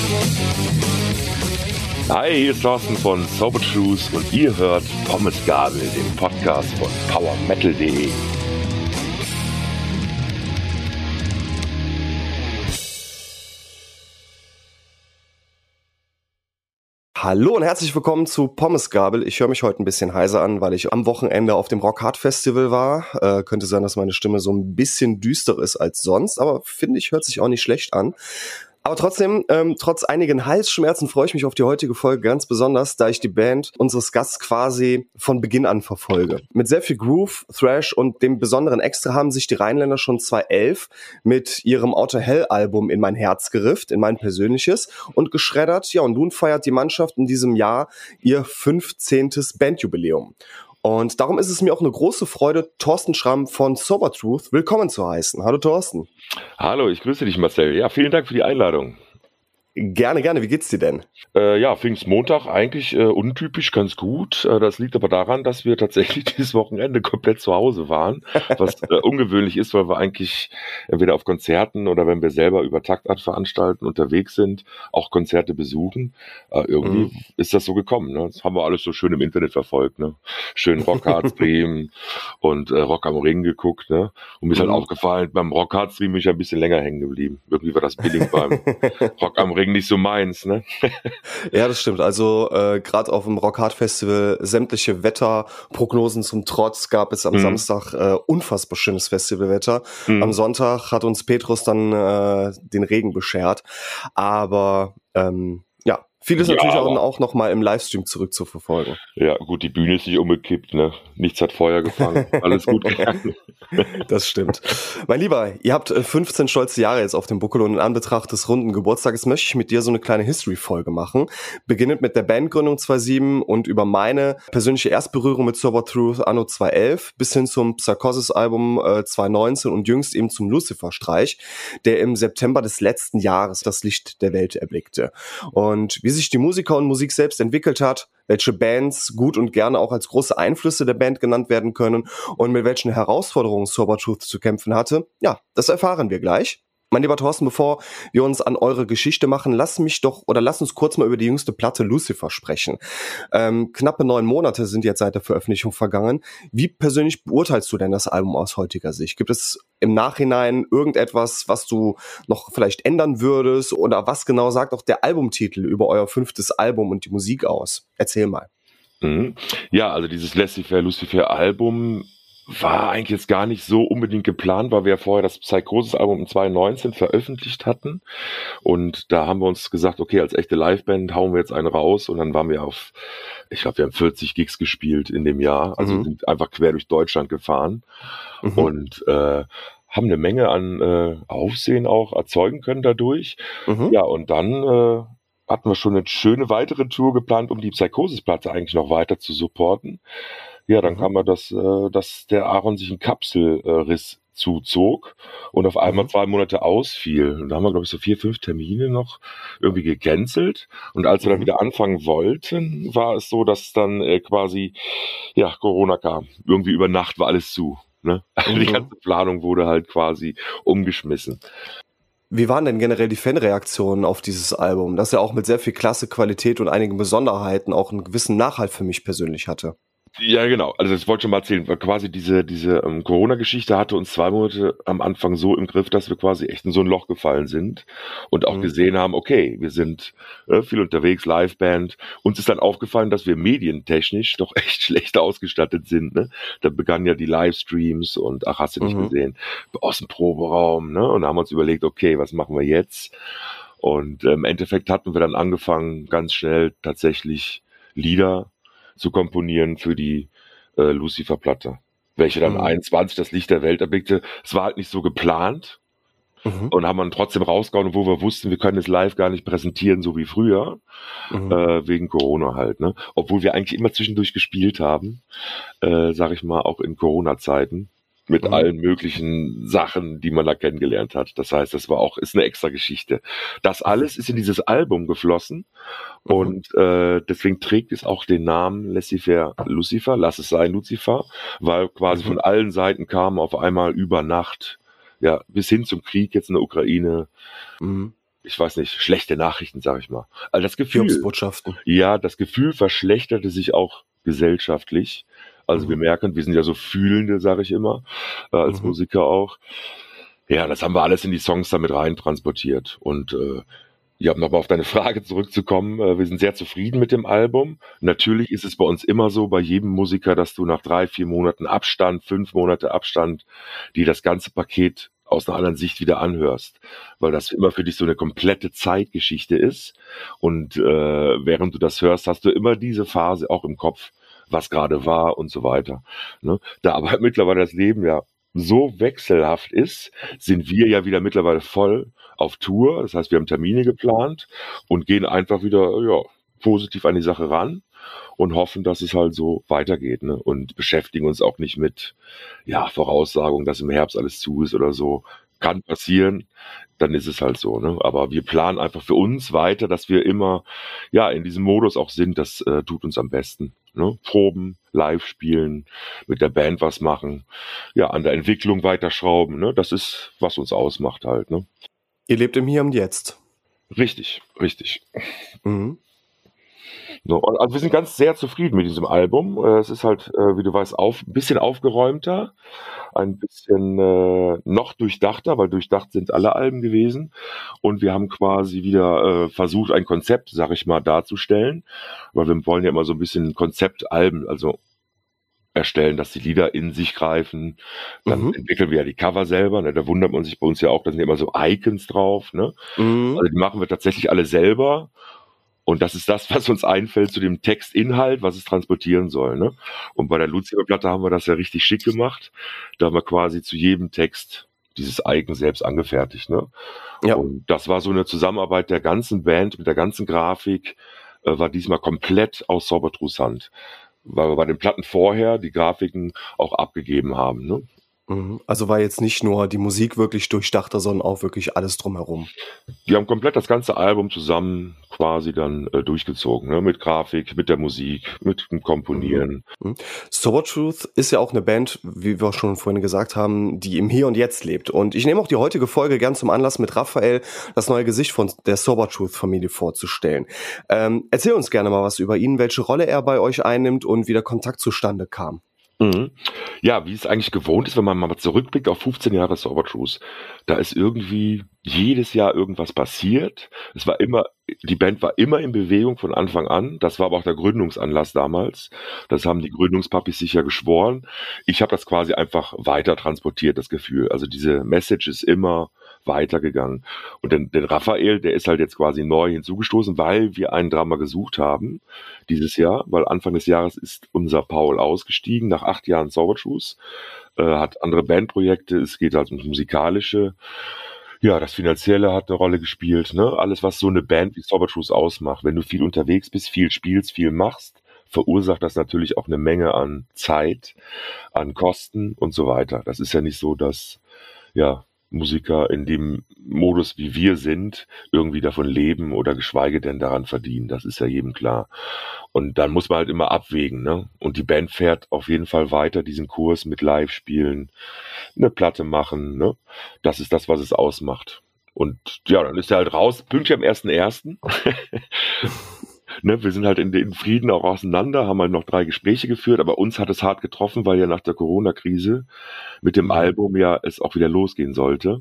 Hi, hier ist Thorsten von Sober Truth und ihr hört Pommes Gabel, den Podcast von PowerMetal.de. Hallo und herzlich willkommen zu Pommes Gabel. Ich höre mich heute ein bisschen heiser an, weil ich am Wochenende auf dem Rock Hard Festival war. Könnte sein, dass meine Stimme so ein bisschen düster ist als sonst, aber finde ich, hört sich auch nicht schlecht an. Aber trotzdem, trotz einigen Halsschmerzen freue ich mich auf die heutige Folge ganz besonders, da ich die Band unseres Gasts quasi von Beginn an verfolge. Mit sehr viel Groove, Thrash und dem besonderen Extra haben sich die Rheinländer schon 2011 mit ihrem Outer Hell-Album in mein Herz gerifft, in mein persönliches, und geschreddert. Ja, und nun feiert die Mannschaft in diesem Jahr ihr 15. Bandjubiläum. Und darum ist es mir auch eine große Freude, Thorsten Schramm von Sober Truth willkommen zu heißen. Hallo Thorsten. Hallo, ich grüße dich Marcel. Ja, vielen Dank für die Einladung. Gerne, gerne. Wie geht's dir denn? Pfingstmontag eigentlich untypisch, ganz gut. Das liegt aber daran, dass wir tatsächlich dieses Wochenende komplett zu Hause waren, was ungewöhnlich ist, weil wir eigentlich entweder auf Konzerten oder wenn wir selber über Taktart veranstalten unterwegs sind, auch Konzerte besuchen. Irgendwie ist das so gekommen. Ne? Das haben wir alles so schön im Internet verfolgt. Ne? Schön Rockhard-Stream und Rock am Ring geguckt. Ne? Und mir ist halt aufgefallen, beim Rockhard-Stream bin ich ein bisschen länger hängen geblieben. Irgendwie war das Billing beim Rock am Ring nicht so meins, ne? Ja, das stimmt. Also gerade auf dem Rock Hard Festival sämtliche Wetterprognosen zum Trotz gab es am Samstag unfassbar schönes Festivalwetter. Am Sonntag hat uns Petrus dann den Regen beschert. Aber vieles natürlich auch noch mal im Livestream zurückzuverfolgen. Ja, gut, die Bühne ist nicht umgekippt, ne? Nichts hat Feuer gefangen. Alles gut gegangen. Das stimmt. Mein Lieber, ihr habt 15 stolze Jahre jetzt auf dem Buckel und in Anbetracht des runden Geburtstages möchte ich mit dir so eine kleine History-Folge machen. Beginnend mit der Bandgründung 2007 und über meine persönliche Erstberührung mit Sober Truth anno 2011 bis hin zum Psychosis-Album 2019 und jüngst eben zum Lucifer-Streich, der im September des letzten Jahres das Licht der Welt erblickte. Und wie sich die Musiker und Musik selbst entwickelt hat, welche Bands gut und gerne auch als große Einflüsse der Band genannt werden können und mit welchen Herausforderungen Sober Truth zu kämpfen hatte, ja, das erfahren wir gleich. Mein lieber Thorsten, bevor wir uns an eure Geschichte machen, lass uns kurz mal über die jüngste Platte Lucifer sprechen. Knappe 9 Monate sind jetzt seit der Veröffentlichung vergangen. Wie persönlich beurteilst du denn das Album aus heutiger Sicht? Gibt es im Nachhinein irgendetwas, was du noch vielleicht ändern würdest? Oder was genau sagt auch der Albumtitel über euer 5. Album und die Musik aus? Erzähl mal. Ja, also dieses Lucifer Album war eigentlich jetzt gar nicht so unbedingt geplant, weil wir ja vorher das Psychosis-Album in 2019 veröffentlicht hatten. Und da haben wir uns gesagt, okay, als echte Liveband hauen wir jetzt einen raus. Und dann waren wir ich glaube, wir haben 40 Gigs gespielt in dem Jahr. Also sind einfach quer durch Deutschland gefahren. Und haben eine Menge an Aufsehen auch erzeugen können dadurch. Ja, und dann hatten wir schon eine schöne weitere Tour geplant, um die Psychosis-Platte eigentlich noch weiter zu supporten. Ja, dann kam dass der Aaron sich einen Kapselriss zuzog und auf einmal 2 Monate ausfiel. Und da haben wir, glaube ich, so 4, 5 Termine noch irgendwie gecancelt. Und als wir dann wieder anfangen wollten, war es so, dass dann quasi Corona kam. Irgendwie über Nacht war alles zu. Ne? Die ganze Planung wurde halt quasi umgeschmissen. Wie waren denn generell die Fanreaktionen auf dieses Album, das ja auch mit sehr viel Klasse, Qualität und einigen Besonderheiten auch einen gewissen Nachhalt für mich persönlich hatte? Ja, genau. Also das wollte ich schon mal erzählen. Weil quasi diese Corona-Geschichte hatte uns 2 Monate am Anfang so im Griff, dass wir quasi echt in so ein Loch gefallen sind und auch gesehen haben, okay, wir sind viel unterwegs, Liveband. Uns ist dann aufgefallen, dass wir medientechnisch doch echt schlecht ausgestattet sind. Ne? Da begannen ja die Livestreams und ach, hast du nicht gesehen, aus dem Proberaum. Ne? Und da haben wir uns überlegt, okay, was machen wir jetzt? Und im Endeffekt hatten wir dann angefangen, ganz schnell tatsächlich Lieder zu komponieren für die Lucifer-Platte, welche dann 21 das Licht der Welt erblickte. Es war halt nicht so geplant und haben dann trotzdem rausgehauen, wo wir wussten, wir können es live gar nicht präsentieren, so wie früher, wegen Corona halt. Ne? Obwohl wir eigentlich immer zwischendurch gespielt haben, sag ich mal, auch in Corona-Zeiten. Mit allen möglichen Sachen, die man da kennengelernt hat. Das heißt, ist eine extra Geschichte. Das alles ist in dieses Album geflossen und deswegen trägt es auch den Namen Lucifer, lass es sein Lucifer, weil quasi von allen Seiten kam auf einmal über Nacht, bis hin zum Krieg jetzt in der Ukraine, ich weiß nicht, schlechte Nachrichten, sage ich mal. Also das Gefühl, Hiobsbotschaften. ja, das Gefühl verschlechterte sich auch gesellschaftlich. Also wir merken, wir sind ja so Fühlende, sage ich immer, als Musiker auch. Ja, das haben wir alles in die Songs damit rein transportiert. Und ja, um nochmal auf deine Frage zurückzukommen, wir sind sehr zufrieden mit dem Album. Natürlich ist es bei uns immer so, bei jedem Musiker, dass du nach 3, 4 Monaten Abstand, 5 Monate Abstand, die das ganze Paket aus einer anderen Sicht wieder anhörst, weil das immer für dich so eine komplette Zeitgeschichte ist. Und während du das hörst, hast du immer diese Phase auch im Kopf, was gerade war und so weiter. Ne? Da aber mittlerweile das Leben ja so wechselhaft ist, sind wir ja wieder mittlerweile voll auf Tour. Das heißt, wir haben Termine geplant und gehen einfach wieder positiv an die Sache ran und hoffen, dass es halt so weitergeht, ne? Und beschäftigen uns auch nicht mit Voraussagungen, dass im Herbst alles zu ist oder so. Kann passieren, dann ist es halt so, ne? Aber wir planen einfach für uns weiter, dass wir immer in diesem Modus auch sind. Das tut uns am besten, ne? Proben, live spielen, mit der Band was machen, an der Entwicklung weiterschrauben, ne? Das ist, was uns ausmacht halt, ne? Ihr lebt im Hier und Jetzt. Richtig. So, also wir sind ganz sehr zufrieden mit diesem Album. Es ist halt, wie du weißt, ein bisschen aufgeräumter, ein bisschen noch durchdachter, weil durchdacht sind alle Alben gewesen. Und wir haben quasi wieder versucht, ein Konzept, sag ich mal, darzustellen, weil wir wollen ja immer so ein bisschen Konzeptalben, also erstellen, dass die Lieder in sich greifen. Dann entwickeln wir ja die Cover selber, ne? Da wundert man sich bei uns ja auch, da sind immer so Icons drauf, ne? Also die machen wir tatsächlich alle selber. Und das ist das, was uns einfällt zu dem Textinhalt, was es transportieren soll, ne? Und bei der Lucifer-Platte haben wir das ja richtig schick gemacht. Da haben wir quasi zu jedem Text dieses Icon selbst angefertigt, ne? Ja. Und das war so eine Zusammenarbeit der ganzen Band mit der ganzen Grafik, war diesmal komplett aus Sobertrus Hand, weil wir bei den Platten vorher die Grafiken auch abgegeben haben, ne? Also war jetzt nicht nur die Musik wirklich durchdachter, sondern auch wirklich alles drumherum. Die haben komplett das ganze Album zusammen quasi dann durchgezogen, ne? Mit Grafik, mit der Musik, mit dem Komponieren. Sobertruth ist ja auch eine Band, wie wir schon vorhin gesagt haben, die im Hier und Jetzt lebt. Und ich nehme auch die heutige Folge gern zum Anlass, mit Raphael das neue Gesicht von der Sobertruth-Familie vorzustellen. Erzähl uns gerne mal was über ihn, welche Rolle er bei euch einnimmt und wie der Kontakt zustande kam. Ja, wie es eigentlich gewohnt ist, wenn man mal zurückblickt auf 15 Jahre Sobertruth, da ist irgendwie jedes Jahr irgendwas passiert. Die Band war immer in Bewegung von Anfang an. Das war aber auch der Gründungsanlass damals. Das haben die Gründungspapis sicher geschworen. Ich habe das quasi einfach weiter transportiert, das Gefühl. Also diese Message ist immer weitergegangen. Und den Raphael, der ist halt jetzt quasi neu hinzugestoßen, weil wir einen Drummer gesucht haben dieses Jahr, weil Anfang des Jahres ist unser Paul ausgestiegen, nach 8 Jahren Sobertruth, hat andere Bandprojekte, es geht halt ums Musikalische. Ja, das Finanzielle hat eine Rolle gespielt, ne? Alles, was so eine Band wie Sobertruth ausmacht. Wenn du viel unterwegs bist, viel spielst, viel machst, verursacht das natürlich auch eine Menge an Zeit, an Kosten und so weiter. Das ist ja nicht so, dass Musiker in dem Modus, wie wir sind, irgendwie davon leben oder geschweige denn daran verdienen. Das ist ja jedem klar. Und dann muss man halt immer abwägen, ne? Und die Band fährt auf jeden Fall weiter diesen Kurs mit Live-Spielen, eine Platte machen, ne? Das ist das, was es ausmacht. Und dann ist er halt raus, pünktlich am 1.1. Ne, wir sind halt in Frieden auch auseinander, haben halt noch 3 Gespräche geführt, aber uns hat es hart getroffen, weil ja nach der Corona-Krise mit dem Album es auch wieder losgehen sollte.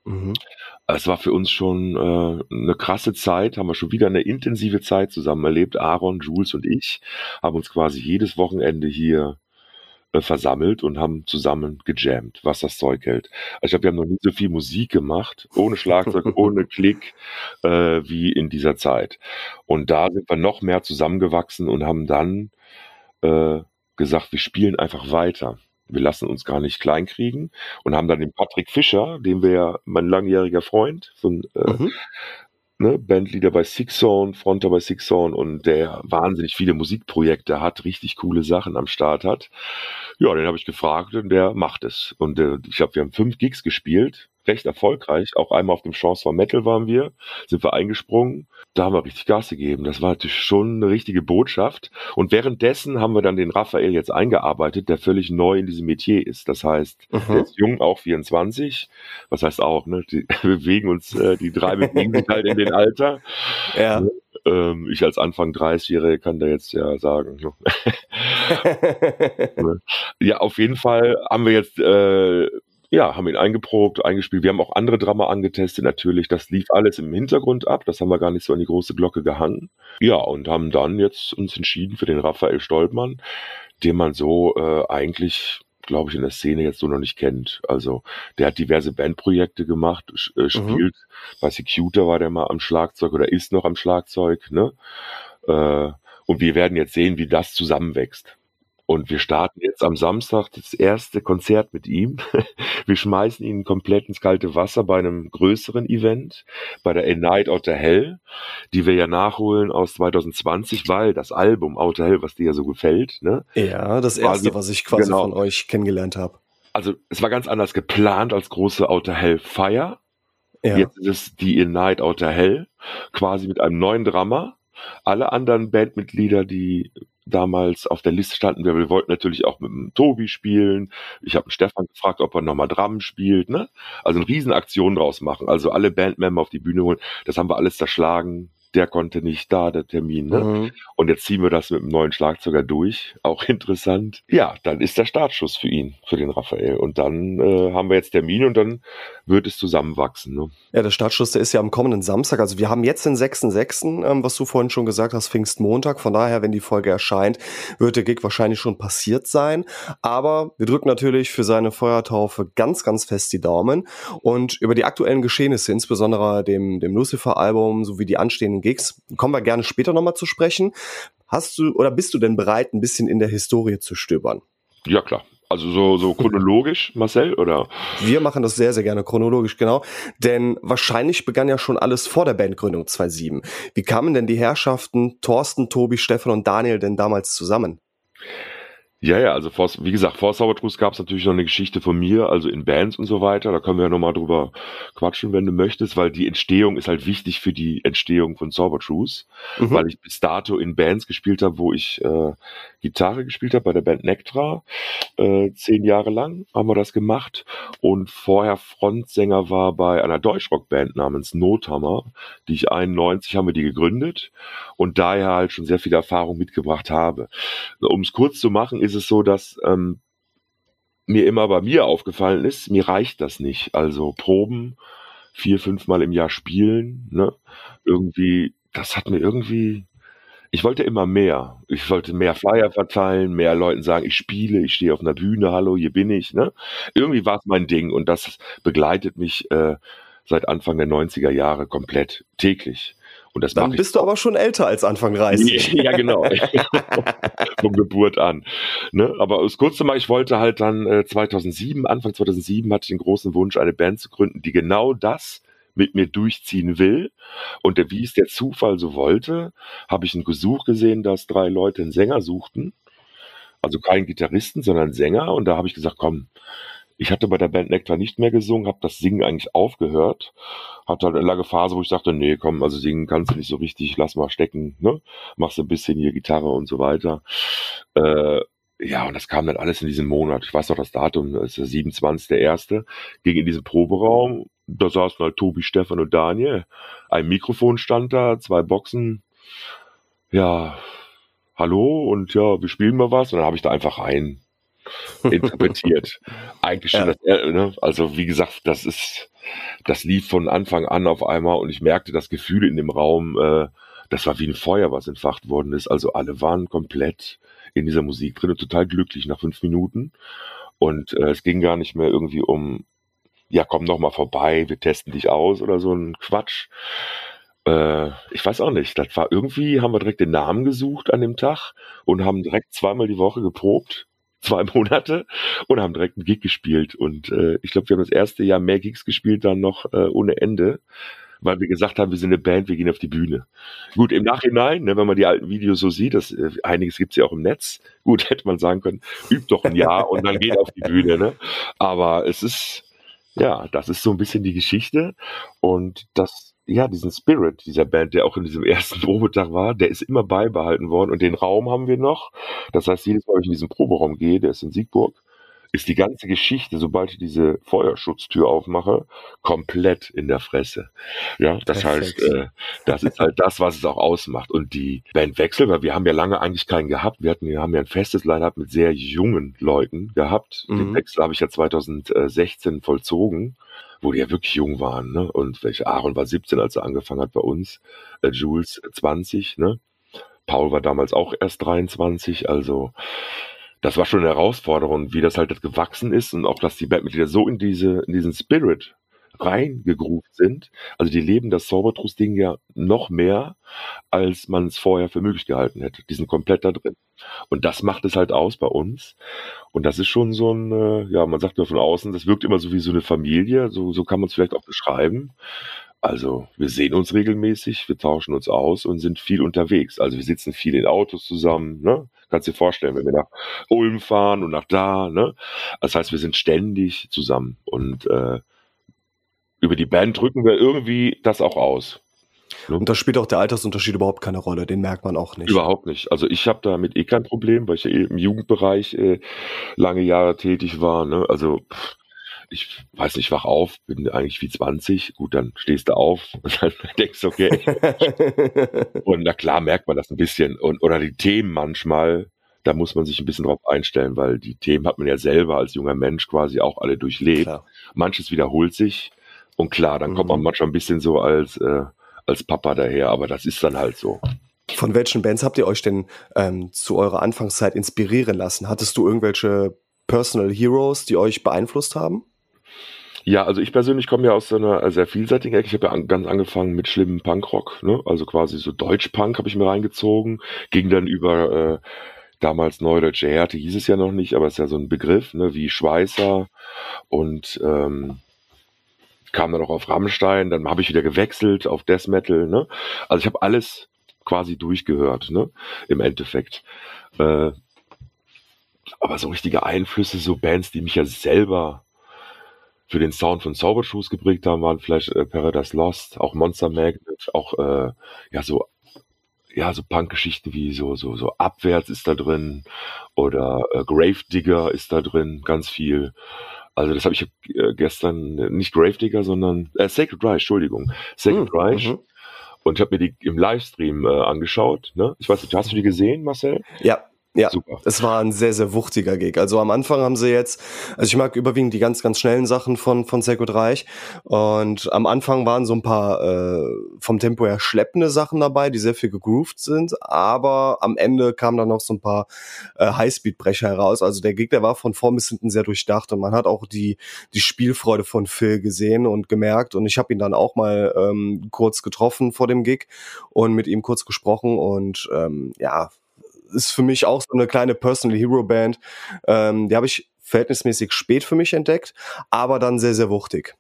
Es war für uns schon eine krasse Zeit, haben wir schon wieder eine intensive Zeit zusammen erlebt. Aaron, Jules und ich haben uns quasi jedes Wochenende hier versammelt und haben zusammen gejammt, was das Zeug hält. Also ich glaube, wir haben noch nie so viel Musik gemacht, ohne Schlagzeug, ohne Klick, wie in dieser Zeit. Und da sind wir noch mehr zusammengewachsen und haben dann gesagt, wir spielen einfach weiter. Wir lassen uns gar nicht kleinkriegen und haben dann den Patrick Fischer, mein langjähriger Freund von Bandleader bei Six Zone, Fronter bei Six Zone und der wahnsinnig viele Musikprojekte hat, richtig coole Sachen am Start hat. Ja, den habe ich gefragt und der macht es. Und ich glaube, wir haben 5 Gigs gespielt recht erfolgreich. Auch einmal auf dem Chance for Metal sind wir eingesprungen. Da haben wir richtig Gas gegeben. Das war natürlich schon eine richtige Botschaft. Und währenddessen haben wir dann den Raphael jetzt eingearbeitet, der völlig neu in diesem Metier ist. Das heißt, der ist jung, auch 24. Was heißt auch, ne? Die bewegen uns, die drei bewegen sich halt in den Alter. Ja. Ich als Anfang 30-Jährige kann da jetzt ja sagen. Ja, auf jeden Fall haben wir jetzt haben ihn eingeprobt, eingespielt. Wir haben auch andere Drama angetestet, natürlich. Das lief alles im Hintergrund ab. Das haben wir gar nicht so an die große Glocke gehangen. Ja, und haben dann jetzt uns entschieden für den Raphael Stolpmann, den man so eigentlich, glaube ich, in der Szene jetzt so noch nicht kennt. Also der hat diverse Bandprojekte gemacht, spielt. Bei Secutor war der mal am Schlagzeug oder ist noch am Schlagzeug. Ne? Und wir werden jetzt sehen, wie das zusammenwächst. Und wir starten jetzt am Samstag das erste Konzert mit ihm. Wir schmeißen ihn komplett ins kalte Wasser bei einem größeren Event, bei der A Night Outer Hell, die wir ja nachholen aus 2020, weil das Album Outer Hell, was dir ja so gefällt, ne? Ja, das erste, was ich quasi von euch kennengelernt habe. Also es war ganz anders geplant als große Outer Hell Fire. Ja. Jetzt ist es die A Night Outer Hell, quasi mit einem neuen Drama. Alle anderen Bandmitglieder, die damals auf der Liste standen, wir wollten natürlich auch mit dem Tobi spielen. Ich habe Stefan gefragt, ob er nochmal Drum spielt. Ne? Also eine Riesenaktion draus machen. Also alle Bandmember auf die Bühne holen. Das haben wir alles zerschlagen. Der konnte nicht da, der Termin. Ne? Und jetzt ziehen wir das mit dem neuen Schlagzeuger durch. Auch interessant. Ja, dann ist der Startschuss für ihn, für den Raphael. Und dann haben wir jetzt Termin und dann wird es zusammenwachsen. Ne? Ja, der Startschuss, der ist ja am kommenden Samstag. Also wir haben jetzt den 6.6., was du vorhin schon gesagt hast, Pfingstmontag. Von daher, wenn die Folge erscheint, wird der Gig wahrscheinlich schon passiert sein. Aber wir drücken natürlich für seine Feuertaufe ganz, ganz fest die Daumen. Und über die aktuellen Geschehnisse, insbesondere dem Lucifer-Album sowie die anstehenden Gigs, kommen wir gerne später nochmal zu sprechen. Bist du denn bereit, ein bisschen in der Historie zu stöbern? Ja, klar. Also so chronologisch, Marcel, oder? Wir machen das sehr, sehr gerne chronologisch, genau. Denn wahrscheinlich begann ja schon alles vor der Bandgründung 2007. Wie kamen denn die Herrschaften Thorsten, Tobi, Stefan und Daniel denn damals zusammen? Ja, also wie gesagt, vor Saubertrus gab es natürlich noch eine Geschichte von mir, also in Bands und so weiter. Da können wir ja nochmal drüber quatschen, wenn du möchtest, weil die Entstehung ist halt wichtig für die Entstehung von Saubertrus, weil ich bis dato in Bands gespielt habe, wo ich Gitarre gespielt habe, bei der Band Nektra. 10 Jahre lang haben wir das gemacht und vorher Frontsänger war bei einer Deutschrock-Band namens Nothammer, die ich 91 haben wir die gegründet und daher halt schon sehr viel Erfahrung mitgebracht habe. Um es kurz zu machen, ist es so, dass mir immer bei mir aufgefallen ist, mir reicht das nicht. Also Proben 4-5 Mal im Jahr spielen, ne? Irgendwie, das hat mir irgendwie, ich wollte immer mehr. Ich wollte mehr Flyer verteilen, mehr Leuten sagen, ich spiele, ich stehe auf einer Bühne, hallo, hier bin ich, ne? Irgendwie war es mein Ding und das begleitet mich seit Anfang der 90er Jahre komplett täglich. Und das dann bist du aber schon älter als Anfang 30. Ja, genau. Von Geburt an. Ne? Aber um es kurz zu machen, ich wollte halt dann Anfang 2007 hatte ich den großen Wunsch, eine Band zu gründen, die genau das mit mir durchziehen will. Und wie es der Zufall so wollte, habe ich ein Gesuch gesehen, dass 3 Leute einen Sänger suchten. Also keinen Gitarristen, sondern einen Sänger. Und da habe ich gesagt, komm, ich hatte bei der Band Nektar nicht mehr gesungen, habe das Singen eigentlich aufgehört. Hatte halt eine lange Phase, wo ich dachte, nee, komm, also singen kannst du nicht so richtig, lass mal stecken, ne? Machst ein bisschen hier Gitarre und so weiter. Ja, und das kam dann alles in diesem Monat. Ich weiß noch das Datum, das ist der 27.01. Ging in diesen Proberaum. Da saßen halt Tobi, Stefan und Daniel. Ein Mikrofon stand da, 2 Boxen. Ja, hallo und ja, wir spielen mal was. Und dann habe ich da einfach rein interpretiert. Eigentlich schon, ne? Also wie gesagt, das lief von Anfang an auf einmal und ich merkte das Gefühl in dem Raum, das war wie ein Feuer, was entfacht worden ist. Also alle waren komplett in dieser Musik drin und total glücklich nach 5 Minuten. Und es ging gar nicht mehr irgendwie um, ja, komm doch mal vorbei, wir testen dich aus oder so ein Quatsch. Ich weiß auch nicht, das war irgendwie, haben wir direkt den Namen gesucht an dem Tag und haben direkt 2-mal die Woche geprobt. 2 Monate und haben direkt einen Gig gespielt. Und ich glaube, wir haben das erste Jahr mehr Gigs gespielt, dann noch ohne Ende, weil wir gesagt haben, wir sind eine Band, wir gehen auf die Bühne. Gut, im Nachhinein, ne, wenn man die alten Videos so sieht, einiges gibt's ja auch im Netz, gut, hätte man sagen können, übt doch ein Jahr und dann geht auf die Bühne. Ne? Aber es ist Ja, das ist so ein bisschen die Geschichte und diesen Spirit dieser Band, der auch in diesem ersten Probetag war, der ist immer beibehalten worden und den Raum haben wir noch. Das heißt, jedes Mal, wenn ich in diesen Proberaum gehe, der ist in Siegburg, ist die ganze Geschichte, sobald ich diese Feuerschutztür aufmache, komplett in der Fresse. Ja, das heißt, Perfekt. das ist halt das, was es auch ausmacht. Und die Bandwechsel, weil wir haben ja lange eigentlich keinen gehabt. Wir haben ja ein festes Line-Up mit sehr jungen Leuten gehabt. Den Mhm. Wechsel habe ich ja 2016 vollzogen, wo die ja wirklich jung waren. Ne? Und Aaron war 17, als er angefangen hat bei uns. Jules 20, ne? Paul war damals auch erst 23, also das war schon eine Herausforderung, wie das halt gewachsen ist und auch, dass die Bandmitglieder so in diesen Spirit reingegroovt sind. Also die leben das Zaubertrus-Ding ja noch mehr, als man es vorher für möglich gehalten hätte. Die sind komplett da drin. Und das macht es halt aus bei uns. Und das ist schon so ein, man sagt nur von außen, das wirkt immer so wie so eine Familie, so kann man es vielleicht auch beschreiben. Also wir sehen uns regelmäßig, wir tauschen uns aus und sind viel unterwegs. Also wir sitzen viel in Autos zusammen, ne? Kannst dir vorstellen, wenn wir nach Ulm fahren und nach da, ne? Das heißt, wir sind ständig zusammen und über die Band drücken wir irgendwie das auch aus. Ne? Und da spielt auch der Altersunterschied überhaupt keine Rolle, den merkt man auch nicht. Überhaupt nicht. Also ich habe damit kein Problem, weil ich ja im Jugendbereich lange Jahre tätig war. Ne? Also ich weiß nicht, wach auf, bin eigentlich wie 20, gut, dann stehst du auf und dann denkst du, okay. Und na klar merkt man das ein bisschen. Oder die Themen manchmal, da muss man sich ein bisschen drauf einstellen, weil die Themen hat man ja selber als junger Mensch quasi auch alle durchlebt. Klar. Manches wiederholt sich und klar, dann kommt man manchmal ein bisschen so als Papa daher, aber das ist dann halt so. Von welchen Bands habt ihr euch denn zu eurer Anfangszeit inspirieren lassen? Hattest du irgendwelche Personal Heroes, die euch beeinflusst haben? Ja, also ich persönlich komme ja aus so einer sehr vielseitigen Ecke. Ich habe ja ganz angefangen mit schlimmem Punkrock, ne? Also quasi so Deutschpunk habe ich mir reingezogen, ging dann über damals Neudeutsche Härte, hieß es ja noch nicht, aber es ist ja so ein Begriff, ne? Wie Schweißer und kam dann auch auf Rammstein, dann habe ich wieder gewechselt auf Death Metal, ne? Also ich habe alles quasi durchgehört, ne? Im Endeffekt. Aber so richtige Einflüsse, so Bands, die mich ja selber für den Sound von Zaubershoes geprägt haben, waren vielleicht Paradise Lost, auch Monster Magnet, auch so Punk-Geschichten wie so Abwärts ist da drin oder Gravedigger ist da drin, ganz viel. Also das habe ich gestern, nicht Gravedigger, sondern Sacred Reich, Entschuldigung, Sacred Reich. Und ich habe mir die im Livestream angeschaut. Ne? Ich weiß nicht, hast du die gesehen, Marcel? Ja, super. Es war ein sehr, sehr wuchtiger Gig. Also am Anfang haben sie jetzt, also ich mag überwiegend die ganz, ganz schnellen Sachen von Sacred Reich. Und am Anfang waren so ein paar vom Tempo her schleppende Sachen dabei, die sehr viel gegroovt sind. Aber am Ende kamen dann noch so ein paar Highspeed-Brecher heraus. Also der Gig, der war von vorn bis hinten sehr durchdacht. Und man hat auch die Spielfreude von Phil gesehen und gemerkt. Und ich habe ihn dann auch mal kurz getroffen vor dem Gig und mit ihm kurz gesprochen. Und ist für mich auch so eine kleine Personal Hero Band. Die habe ich verhältnismäßig spät für mich entdeckt, aber dann sehr, sehr wuchtig.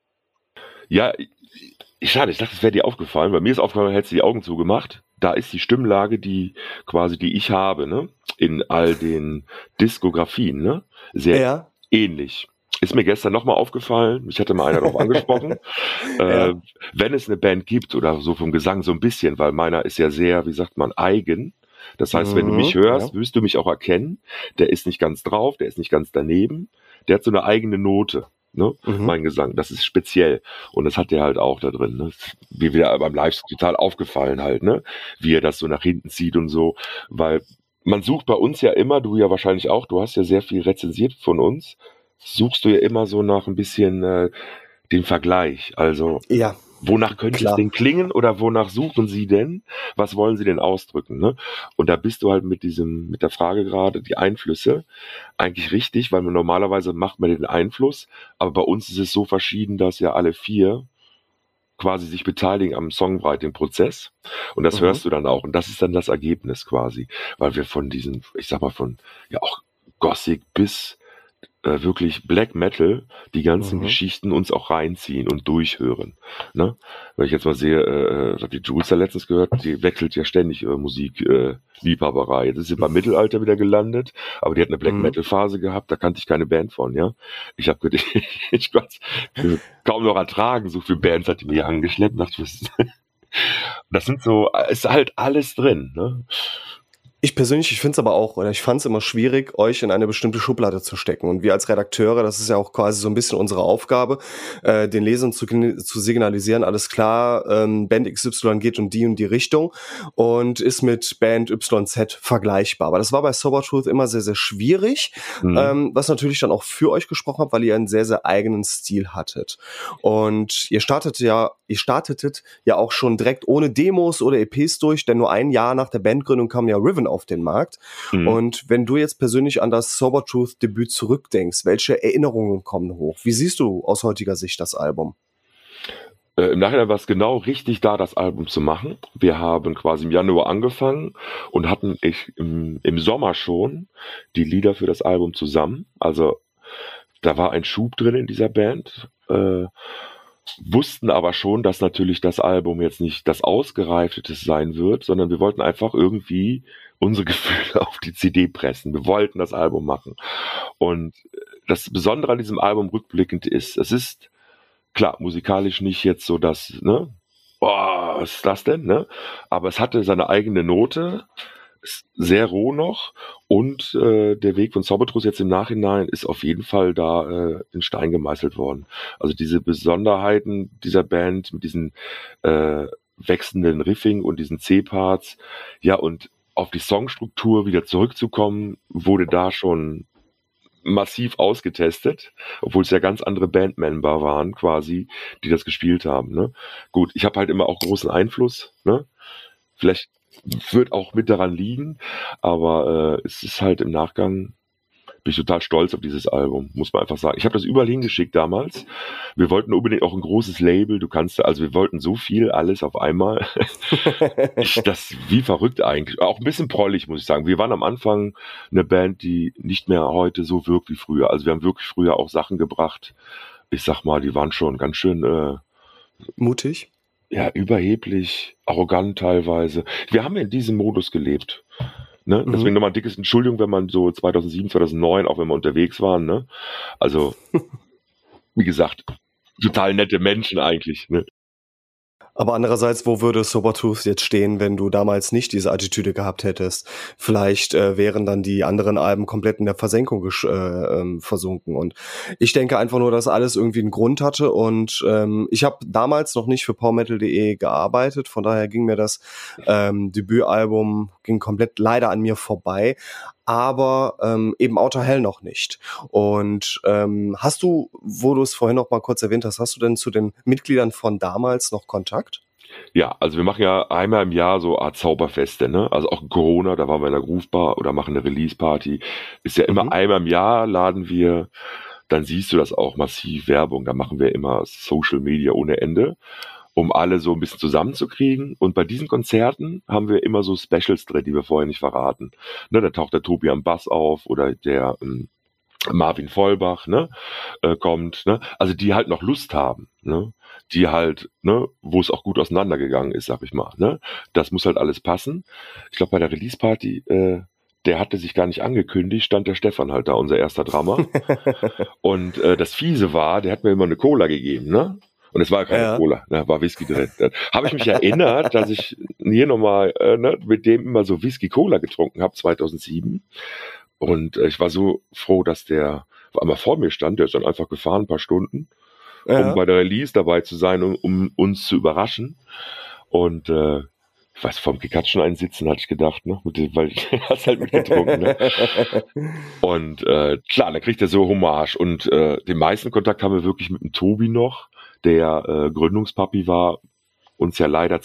Ja, schade, ich dachte, es wäre dir aufgefallen. Bei mir ist aufgefallen, hättest du die Augen zugemacht. Da ist die Stimmlage, die ich habe, ne? In all den Diskografien, ne? Sehr ähnlich. Ist mir gestern nochmal aufgefallen. Mich hatte mal einer darauf angesprochen. Wenn es eine Band gibt oder so vom Gesang so ein bisschen, weil meiner ist ja sehr, wie sagt man, eigen. Das heißt, wenn du mich hörst, wirst du mich auch erkennen. Der ist nicht ganz drauf, der ist nicht ganz daneben. Der hat so eine eigene Note, ne? Mein Gesang. Das ist speziell. Und das hat der halt auch da drin. Ne? Wie wieder beim Livestream total aufgefallen halt, ne? Wie er das so nach hinten zieht und so. Weil man sucht bei uns ja immer, du ja wahrscheinlich auch, du hast ja sehr viel rezensiert von uns, suchst du ja immer so nach ein bisschen den Vergleich. Also wonach könnte es denn klingen oder wonach suchen Sie denn? Was wollen Sie denn ausdrücken? Ne? Und da bist du halt mit der Frage gerade, die Einflüsse, eigentlich richtig, weil normalerweise macht man den Einfluss, aber bei uns ist es so verschieden, dass ja alle 4 quasi sich beteiligen am Songwriting-Prozess und das hörst du dann auch und das ist dann das Ergebnis quasi, weil wir von diesen, ich sag mal von, ja auch Gothic bis wirklich Black Metal, die ganzen Geschichten uns auch reinziehen und durchhören. Ne? Wenn ich jetzt mal sehe, ich habe die Jules da letztens gehört, die wechselt ja ständig Musikliebhaberei. Das ist ja beim Mittelalter wieder gelandet, aber die hat eine Black Metal Phase gehabt, da kannte ich keine Band von, ja. Ich habe ich konnte kaum noch ertragen, so viele Bands hat die mir angeschleppt, dachte ich, das sind so, ist halt alles drin, ne? Ich persönlich, ich finde es aber auch, oder ich fand es immer schwierig, euch in eine bestimmte Schublade zu stecken. Und wir als Redakteure, das ist ja auch quasi so ein bisschen unsere Aufgabe, den Lesern zu signalisieren, alles klar, Band XY geht in die und die Richtung und ist mit Band YZ vergleichbar. Aber das war bei Sober Truth immer sehr, sehr schwierig, was natürlich dann auch für euch gesprochen hat, weil ihr einen sehr, sehr eigenen Stil hattet. Und ihr startetet ja auch schon direkt ohne Demos oder EPs durch, denn nur ein Jahr nach der Bandgründung kam ja Riven auf den Markt. Und wenn du jetzt persönlich an das Sober Truth Debüt zurückdenkst, welche Erinnerungen kommen hoch? Wie siehst du aus heutiger Sicht das Album? Im Nachhinein war es genau richtig, da das Album zu machen. Wir haben quasi im Januar angefangen und hatten im Sommer schon die Lieder für das Album zusammen. Also da war ein Schub drin in dieser Band. Wussten aber schon, dass natürlich das Album jetzt nicht das Ausgereiftete sein wird, sondern wir wollten einfach irgendwie unsere Gefühle auf die CD pressen. Wir wollten das Album machen. Und das Besondere an diesem Album rückblickend ist, es ist, klar, musikalisch nicht jetzt so das, ne? Boah, was ist das denn, ne? Aber es hatte seine eigene Note, ist sehr roh noch und der Weg von Sober Truth jetzt im Nachhinein ist auf jeden Fall da in Stein gemeißelt worden. Also diese Besonderheiten dieser Band mit diesen wechselnden Riffing und diesen C-Parts, ja, und auf die Songstruktur wieder zurückzukommen, wurde da schon massiv ausgetestet, obwohl es ja ganz andere Bandmember waren quasi, die das gespielt haben. Ne? Gut, ich habe halt immer auch großen Einfluss, ne? Vielleicht wird auch mit daran liegen, aber es ist halt im Nachgang, bin ich total stolz auf dieses Album, muss man einfach sagen. Ich habe das überall hingeschickt damals. Wir wollten unbedingt auch ein großes Label, also wir wollten so viel, alles auf einmal. Das wie verrückt eigentlich. Auch ein bisschen prollig, muss ich sagen. Wir waren am Anfang eine Band, die nicht mehr heute so wirkt wie früher. Also wir haben wirklich früher auch Sachen gebracht. Ich sag mal, die waren schon ganz schön mutig. Ja, überheblich, arrogant teilweise. Wir haben in diesem Modus gelebt. Ne? Deswegen nochmal ein dickes Entschuldigung, wenn man so 2007, 2009, auch wenn wir unterwegs waren. Ne? Also, wie gesagt, total nette Menschen eigentlich. Ne? Aber andererseits, wo würde Sober Truth jetzt stehen, wenn du damals nicht diese Attitüde gehabt hättest? Vielleicht wären dann die anderen Alben komplett in der Versenkung versunken. Und ich denke einfach nur, dass alles irgendwie einen Grund hatte. Und ich habe damals noch nicht für powermetal.de gearbeitet. Von daher ging mir das Debütalbum komplett leider an mir vorbei. Aber eben Outer Hell noch nicht. Und hast du, wo du es vorhin noch mal kurz erwähnt hast du denn zu den Mitgliedern von damals noch Kontakt? Ja, also wir machen ja einmal im Jahr so Art Zauberfeste, ne? Also auch in Corona, da waren wir in der Groove Bar oder machen eine Release-Party. Ist ja immer einmal im Jahr laden wir, dann siehst du das auch massiv Werbung, da machen wir immer Social Media ohne Ende, um alle so ein bisschen zusammenzukriegen. Und bei diesen Konzerten haben wir immer so Specials drin, die wir vorher nicht verraten. Ne, da taucht der Tobi am Bass auf oder der Marvin Vollbach, ne, kommt, ne, also die halt noch Lust haben, ne, die halt, ne, wo es auch gut auseinandergegangen ist, sag ich mal, ne, das muss halt alles passen. Ich glaube, bei der Release-Party, der hatte sich gar nicht angekündigt, stand der Stefan halt da, unser erster Drummer. Und das Fiese war, der hat mir immer eine Cola gegeben, ne, und es war keine Cola, ne, war Whisky drin. Dann habe ich mich erinnert, dass ich hier nochmal mit dem immer so Whisky-Cola getrunken habe, 2007. Und ich war so froh, dass der einmal vor mir stand. Der ist dann einfach gefahren, ein paar Stunden, um bei der Release dabei zu sein, um uns zu überraschen. Und ich weiß, vom Kick hat schon einen Sitzen, hatte ich gedacht, ne? Weil ich hat's halt mitgetrunken. Ne? Und klar, da kriegt er so Hommage. Und den meisten Kontakt haben wir wirklich mit dem Tobi noch, der Gründungspapi war, uns ja leider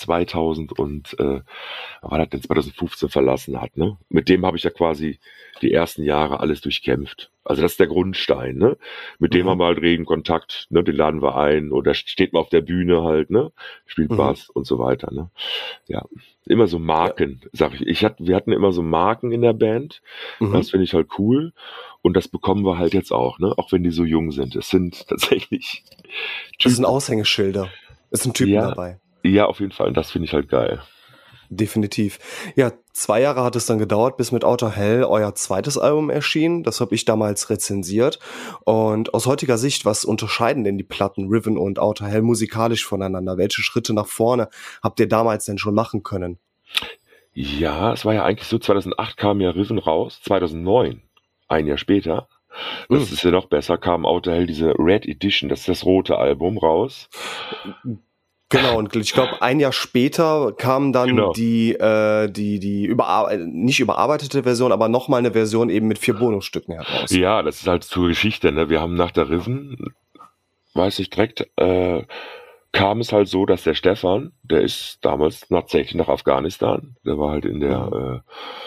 2015 verlassen hat. Ne? Mit dem habe ich ja quasi die ersten Jahre alles durchkämpft. Also das ist der Grundstein. Ne? Mit dem haben wir halt regen Kontakt. Ne? Den laden wir ein oder steht mal auf der Bühne halt, ne? Spielt Bass und so weiter. Ne? Ja, immer so Marken, sag ich. Wir hatten immer so Marken in der Band. Das finde ich halt cool. Und das bekommen wir halt jetzt auch, ne? Auch wenn die so jung sind. Es sind tatsächlich Das sind Aushängeschilder. Es sind Typen ja, dabei. ja, auf jeden Fall. Und das finde ich halt geil. Definitiv. Ja, 2 Jahre hat es dann gedauert, bis mit Outer Hell euer zweites Album erschien. Das habe ich damals rezensiert. Und aus heutiger Sicht, was unterscheiden denn die Platten Riven und Outer Hell musikalisch voneinander? Welche Schritte nach vorne habt ihr damals denn schon machen können? Ja, es war ja eigentlich so, 2008 kam ja Riven raus, 2009, ein Jahr später. Das ist ja noch besser, kam Outer Hell, diese Red Edition, das ist das rote Album, raus. Genau, und ich glaube, ein Jahr später kam dann Genau. die nicht überarbeitete Version, aber nochmal eine Version eben mit 4 Bonusstücken heraus. Ja, das ist halt zur Geschichte, ne? Wir haben nach der Riven, weiß ich direkt, kam es halt so, dass der Stefan, der ist damals tatsächlich nach Afghanistan, der war halt in der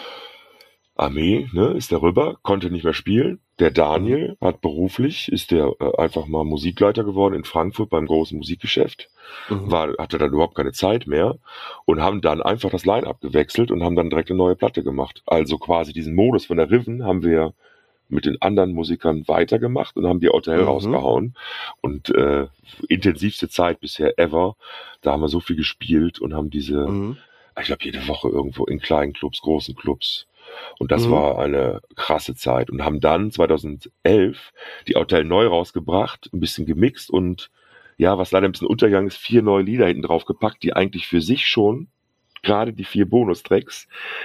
Armee, ne, ist der rüber, konnte nicht mehr spielen. Der Daniel hat beruflich, ist der einfach mal Musikleiter geworden in Frankfurt beim großen Musikgeschäft, hatte dann überhaupt keine Zeit mehr und haben dann einfach das Line-Up gewechselt und haben dann direkt eine neue Platte gemacht. Also quasi diesen Modus von der Riven haben wir mit den anderen Musikern weitergemacht und haben die Outer Hell rausgehauen. Und intensivste Zeit bisher ever. Da haben wir so viel gespielt und haben diese, ich glaube, jede Woche irgendwo in kleinen Clubs, großen Clubs. Und das war eine krasse Zeit. Und haben dann 2011 die Outer Hell neu rausgebracht, ein bisschen gemixt und ja, was leider ein bisschen untergegangen ist, 4 neue Lieder hinten drauf gepackt, die eigentlich für sich schon, gerade die 4 Bonustracks,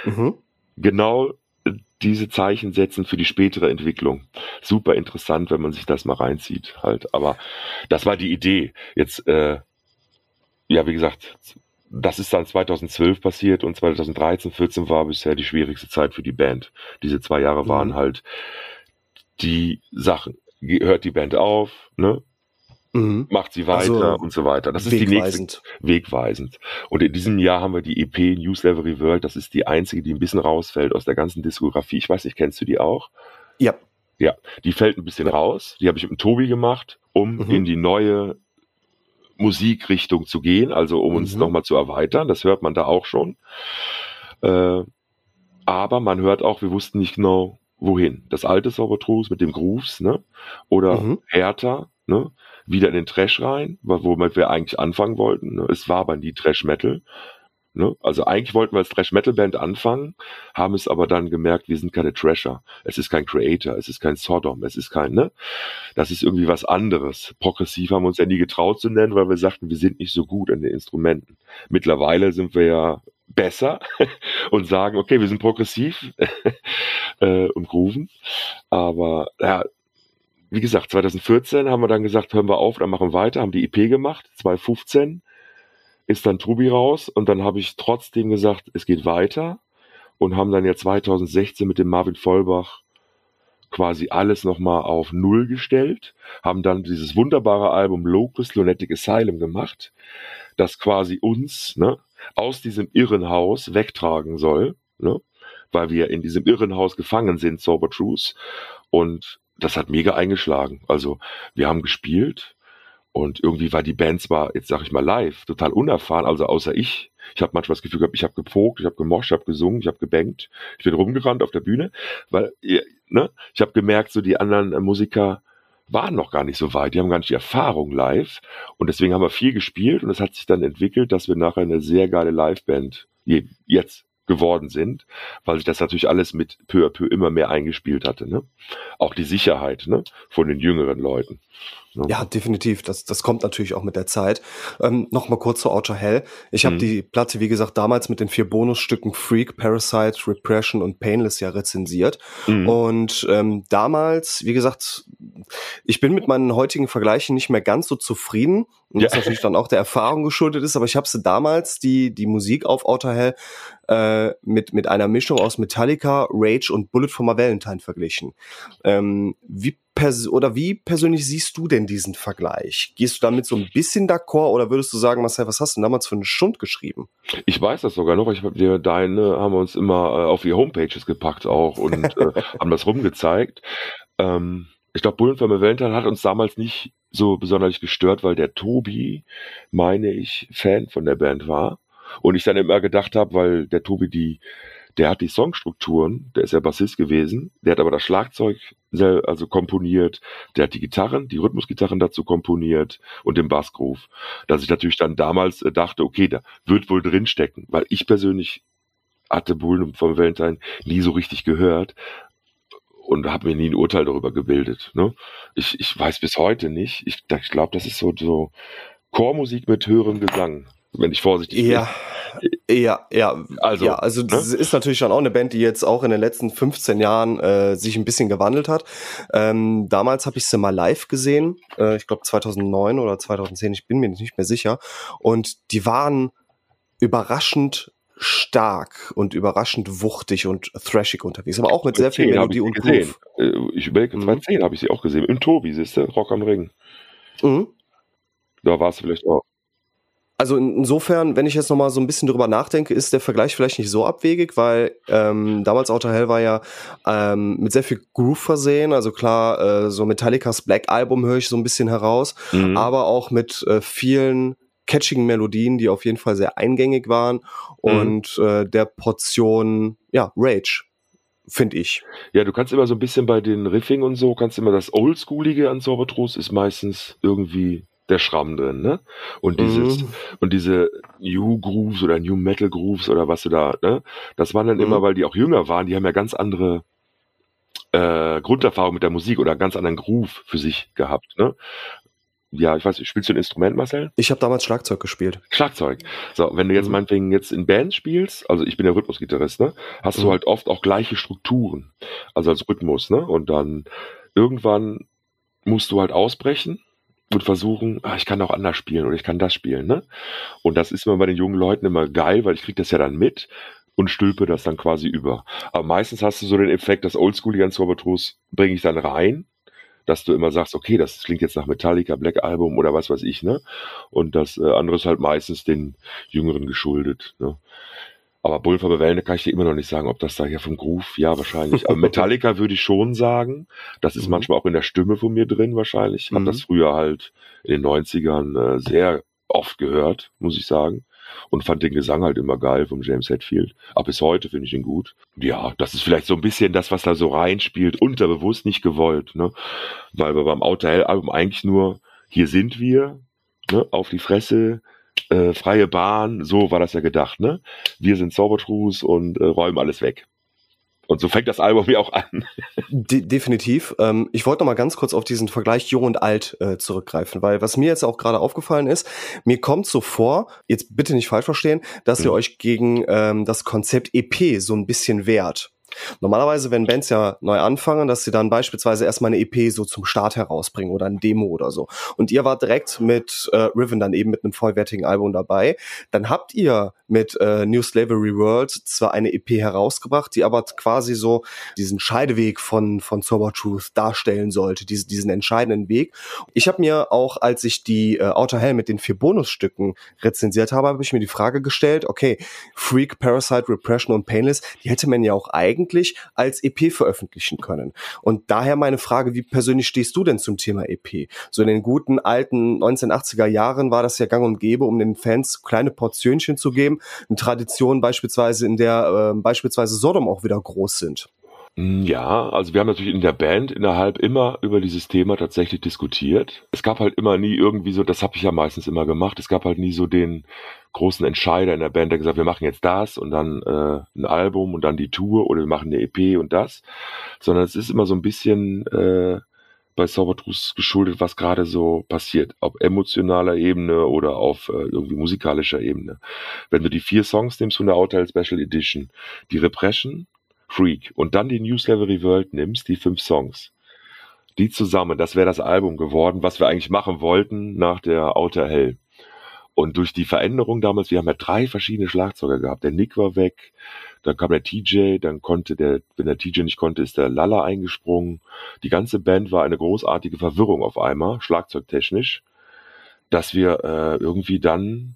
genau diese Zeichen setzen für die spätere Entwicklung. Super interessant, wenn man sich das mal reinzieht halt. Aber das war die Idee. Jetzt, ja, wie gesagt, das ist dann 2012 passiert und 2013, 14 war bisher die schwierigste Zeit für die Band. Diese 2 Jahre waren halt die Sachen. Hört die Band auf, ne? Macht sie weiter und so weiter. Das ist die nächste wegweisend. Und in diesem Jahr haben wir die EP News Level World. Das ist die einzige, die ein bisschen rausfällt aus der ganzen Diskografie. Ich weiß nicht, kennst du die auch? Ja. Ja, die fällt ein bisschen raus. Die habe ich mit dem Tobi gemacht, um in die neue Musikrichtung zu gehen, also um uns nochmal zu erweitern. Das hört man da auch schon. Aber man hört auch, wir wussten nicht genau, wohin. Das alte Sobertrus mit dem Grooves, ne? Oder härter, ne? Wieder in den Trash rein, womit wir eigentlich anfangen wollten. Ne? Es war aber nie Trash Metal. Ne? Also eigentlich wollten wir als Trash Metal Band anfangen, haben es aber dann gemerkt, wir sind keine Trasher. Es ist kein Creator, es ist kein Sodom, es ist kein, ne? Das ist irgendwie was anderes. Progressiv haben wir uns ja nie getraut zu nennen, weil wir sagten, wir sind nicht so gut an den Instrumenten. Mittlerweile sind wir ja besser und sagen, okay, wir sind progressiv und grooven. Aber ja, wie gesagt, 2014 haben wir dann gesagt, hören wir auf, dann machen wir weiter, haben die EP gemacht. 2015 ist dann Trubi raus und dann habe ich trotzdem gesagt, es geht weiter und haben dann ja 2016 mit dem Marvin Vollbach quasi alles nochmal auf Null gestellt, haben dann dieses wunderbare Album Locust Lunatic Asylum gemacht, das quasi uns, ne, aus diesem Irrenhaus wegtragen soll, ne, weil wir in diesem Irrenhaus gefangen sind, Sober Truth, und das hat mega eingeschlagen. Also wir haben gespielt und irgendwie war die Band zwar, jetzt sag ich mal live, total unerfahren, also außer ich. Ich habe manchmal das Gefühl gehabt, ich habe gepokt, ich habe gemoscht, ich habe gesungen, ich habe gebankt, ich bin rumgerannt auf der Bühne, weil, ne, ich habe gemerkt, so die anderen Musiker waren noch gar nicht so weit, die haben gar nicht die Erfahrung live und deswegen haben wir viel gespielt und es hat sich dann entwickelt, dass wir nachher eine sehr geile Liveband jetzt geworden sind, weil sich das natürlich alles mit peu à peu immer mehr eingespielt hatte, ne? Auch die Sicherheit, ne, von den jüngeren Leuten. Ne? Ja, definitiv. Das kommt natürlich auch mit der Zeit. Nochmal kurz zu Outer Hell. Ich habe die Platte, wie gesagt, damals mit den 4 Bonusstücken Freak, Parasite, Repression und Painless ja rezensiert. Und damals, wie gesagt, ich bin mit meinen heutigen Vergleichen nicht mehr ganz so zufrieden. Und das natürlich dann auch der Erfahrung geschuldet ist. Aber ich habe sie damals, die Musik auf Outer Hell, mit einer Mischung aus Metallica, Rage und Bullet for My Valentine verglichen. Wie persönlich siehst du denn diesen Vergleich? Gehst du damit so ein bisschen d'accord oder würdest du sagen, Marcel, was hast du denn damals für einen Stund geschrieben? Ich weiß das sogar noch, weil haben wir uns immer auf die Homepages gepackt auch und haben das rumgezeigt. Ich glaube, Bullet for My Valentine hat uns damals nicht so besonders gestört, weil der Tobi, meine ich, Fan von der Band war. Und ich dann immer gedacht habe, weil der Tobi der hat die Songstrukturen, der ist ja Bassist gewesen, der hat aber das Schlagzeug also komponiert, der hat die Gitarren, die Rhythmusgitarren dazu komponiert und den Bassgroove. Dass ich natürlich dann damals dachte, okay, da wird wohl drinstecken, weil ich persönlich hatte Bullen von Valentine nie so richtig gehört und habe mir nie ein Urteil darüber gebildet. Ne? Ich weiß bis heute nicht. Ich glaube, das ist so Chormusik mit höherem Gesang, wenn ich vorsichtig bin. Also das ist natürlich schon auch eine Band, die jetzt auch in den letzten 15 Jahren sich ein bisschen gewandelt hat. Damals habe ich sie mal live gesehen, ich glaube 2009 oder 2010, ich bin mir nicht mehr sicher. Und die waren überraschend stark und überraschend wuchtig und thrashig unterwegs, aber auch mit sehr viel Melodie und Groove. Ich überlege, 2010 habe ich sie auch gesehen, im Tobi, siehst du, Rock am Ring. Mhm. Da warst du vielleicht auch. Also insofern, wenn ich jetzt nochmal so ein bisschen drüber nachdenke, ist der Vergleich vielleicht nicht so abwegig, weil damals Outer Hell war ja mit sehr viel Groove versehen, also klar, so Metallicas Black Album höre ich so ein bisschen heraus, aber auch mit vielen catchigen Melodien, die auf jeden Fall sehr eingängig waren und der Portion, Rage, finde ich. Ja, du kannst immer so ein bisschen bei den Riffing und so, kannst immer das Oldschoolige an Sorbatros ist meistens irgendwie der Schramm drin, ne? Und diese New Grooves oder New Metal Grooves oder was du da, ne? Das waren dann immer, weil die auch jünger waren, die haben ja ganz andere Grunderfahrung mit der Musik oder einen ganz anderen Groove für sich gehabt, ne? Ja, ich weiß nicht, spielst du ein Instrument, Marcel? Ich habe damals Schlagzeug gespielt. Schlagzeug. So, wenn du jetzt meinetwegen jetzt in Bands spielst, also ich bin ja Rhythmusgitarrist, ne, hast du halt oft auch gleiche Strukturen, also als Rhythmus, ne, und dann irgendwann musst du halt ausbrechen und versuchen, ich kann auch anders spielen oder ich kann das spielen, ne, und das ist mir bei den jungen Leuten immer geil, weil ich krieg das ja dann mit und stülpe das dann quasi über. Aber meistens hast du so den Effekt, das Oldschool ans Sorbatros bringe ich dann rein, dass du immer sagst, okay, das klingt jetzt nach Metallica, Black Album oder was weiß ich, ne? Und das andere ist halt meistens den Jüngeren geschuldet, ne? Aber Bullen von Wellen, kann ich dir immer noch nicht sagen, ob das da hier vom Groove, ja, wahrscheinlich. Aber Metallica würde ich schon sagen, das ist manchmal auch in der Stimme von mir drin wahrscheinlich. Ich habe das früher halt in den 90ern sehr oft gehört, muss ich sagen. Und fand den Gesang halt immer geil vom James Hetfield. Aber bis heute finde ich ihn gut. Ja, das ist vielleicht so ein bisschen das, was da so reinspielt, unterbewusst, nicht gewollt, ne? Weil wir beim Outer Hell Album eigentlich nur, hier sind wir, ne? Auf die Fresse, freie Bahn, so war das ja gedacht, ne? Wir sind Sorbatros und räumen alles weg. Und so fängt das Album ja auch an. Definitiv. Ich wollte noch mal ganz kurz auf diesen Vergleich Jung und Alt zurückgreifen, weil was mir jetzt auch gerade aufgefallen ist, mir kommt so vor, jetzt bitte nicht falsch verstehen, dass ihr euch gegen das Konzept EP so ein bisschen wehrt. Normalerweise, wenn Bands ja neu anfangen, dass sie dann beispielsweise erstmal eine EP so zum Start herausbringen oder ein Demo oder so. Und ihr wart direkt mit Riven dann eben mit einem vollwertigen Album dabei. Dann habt ihr mit New Slavery World zwar eine EP herausgebracht, die aber quasi so diesen Scheideweg von Sober Truth darstellen sollte, diesen entscheidenden Weg. Ich habe mir auch, als ich die Outer Hell mit den 4 Bonusstücken rezensiert habe ich mir die Frage gestellt, okay, Freak, Parasite, Repression und Painless, die hätte man ja auch eigentlich als EP veröffentlichen können. Und daher meine Frage, wie persönlich stehst du denn zum Thema EP? So in den guten alten 1980er Jahren war das ja gang und gäbe, um den Fans kleine Portionchen zu geben. Eine Tradition beispielsweise, in der beispielsweise Sodom auch wieder groß sind. Ja, also wir haben natürlich in der Band innerhalb immer über dieses Thema tatsächlich diskutiert. Es gab halt immer nie irgendwie so, das habe ich ja meistens immer gemacht, es gab halt nie so den großen Entscheider in der Band, der gesagt, wir machen jetzt das und dann ein Album und dann die Tour oder wir machen eine EP und das, sondern es ist immer so ein bisschen bei Sorbatros geschuldet, was gerade so passiert, auf emotionaler Ebene oder auf irgendwie musikalischer Ebene. Wenn du die 4 Songs nimmst von der Outer Hell Special Edition, die Repression, Freak und dann die New Slavery World nimmst, die 5 Songs, die zusammen, das wäre das Album geworden, was wir eigentlich machen wollten nach der Outer Hell. Und durch die Veränderung damals, wir haben ja 3 verschiedene Schlagzeuger gehabt. Der Nick war weg, dann kam der TJ, dann konnte wenn der TJ nicht konnte, ist der Lala eingesprungen. Die ganze Band war eine großartige Verwirrung auf einmal, schlagzeugtechnisch, dass wir irgendwie dann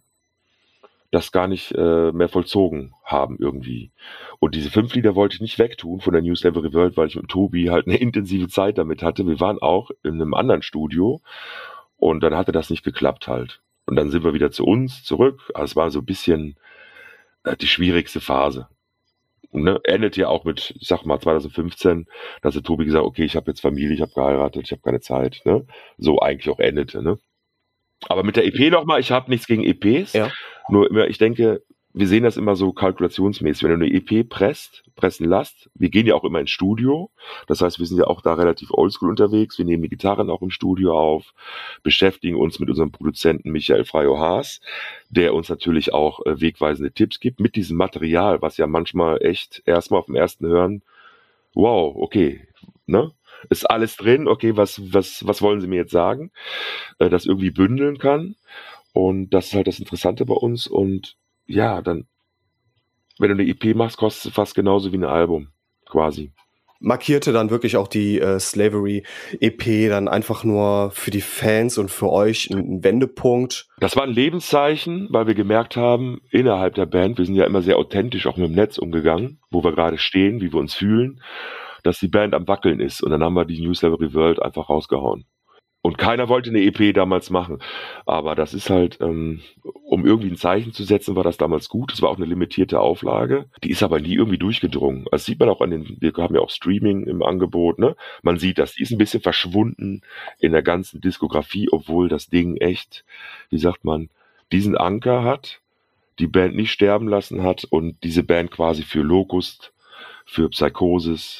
das gar nicht mehr vollzogen haben irgendwie. Und diese 5 Lieder wollte ich nicht wegtun von der New Slavery World, weil ich mit Tobi halt eine intensive Zeit damit hatte. Wir waren auch in einem anderen Studio und dann hatte das nicht geklappt halt. Und dann sind wir wieder zu uns zurück. Also es war so ein bisschen die schwierigste Phase. ne, endet ja auch mit, ich sag mal 2015, dass der Tobi gesagt, okay, ich habe jetzt Familie, ich habe geheiratet, ich habe keine Zeit, ne? So eigentlich auch endete, ne? Aber mit der EP nochmal, ich habe nichts gegen EPs, Ja. nur immer, ich denke, wir sehen das immer so kalkulationsmäßig. Wenn du eine EP pressen lässt, wir gehen ja auch immer ins Studio, das heißt, wir sind ja auch da relativ oldschool unterwegs, wir nehmen die Gitarren auch im Studio auf, beschäftigen uns mit unserem Produzenten Michael Freio-Haas, der uns natürlich auch wegweisende Tipps gibt mit diesem Material, was ja manchmal echt erstmal auf dem ersten Hören, wow, okay, ne? Ist alles drin, okay, was wollen Sie mir jetzt sagen? Das irgendwie bündeln kann. Und das ist halt das Interessante bei uns. Und ja, dann, wenn du eine EP machst, kostet es fast genauso wie ein Album, quasi. Markierte dann wirklich auch die Slavery EP dann einfach nur für die Fans und für euch ein Wendepunkt? Das war ein Lebenszeichen, weil wir gemerkt haben, innerhalb der Band, wir sind ja immer sehr authentisch auch mit dem Netz umgegangen, wo wir gerade stehen, wie wir uns fühlen, dass die Band am Wackeln ist. Und dann haben wir die New Slavery World einfach rausgehauen. Und keiner wollte eine EP damals machen. Aber das ist halt, um irgendwie ein Zeichen zu setzen, war das damals gut. Das war auch eine limitierte Auflage. Die ist aber nie irgendwie durchgedrungen. Das sieht man auch wir haben ja auch Streaming im Angebot, ne? Man sieht das. Die ist ein bisschen verschwunden in der ganzen Diskografie, obwohl das Ding echt, wie sagt man, diesen Anker hat, die Band nicht sterben lassen hat und diese Band quasi für Locust, für Psychosis,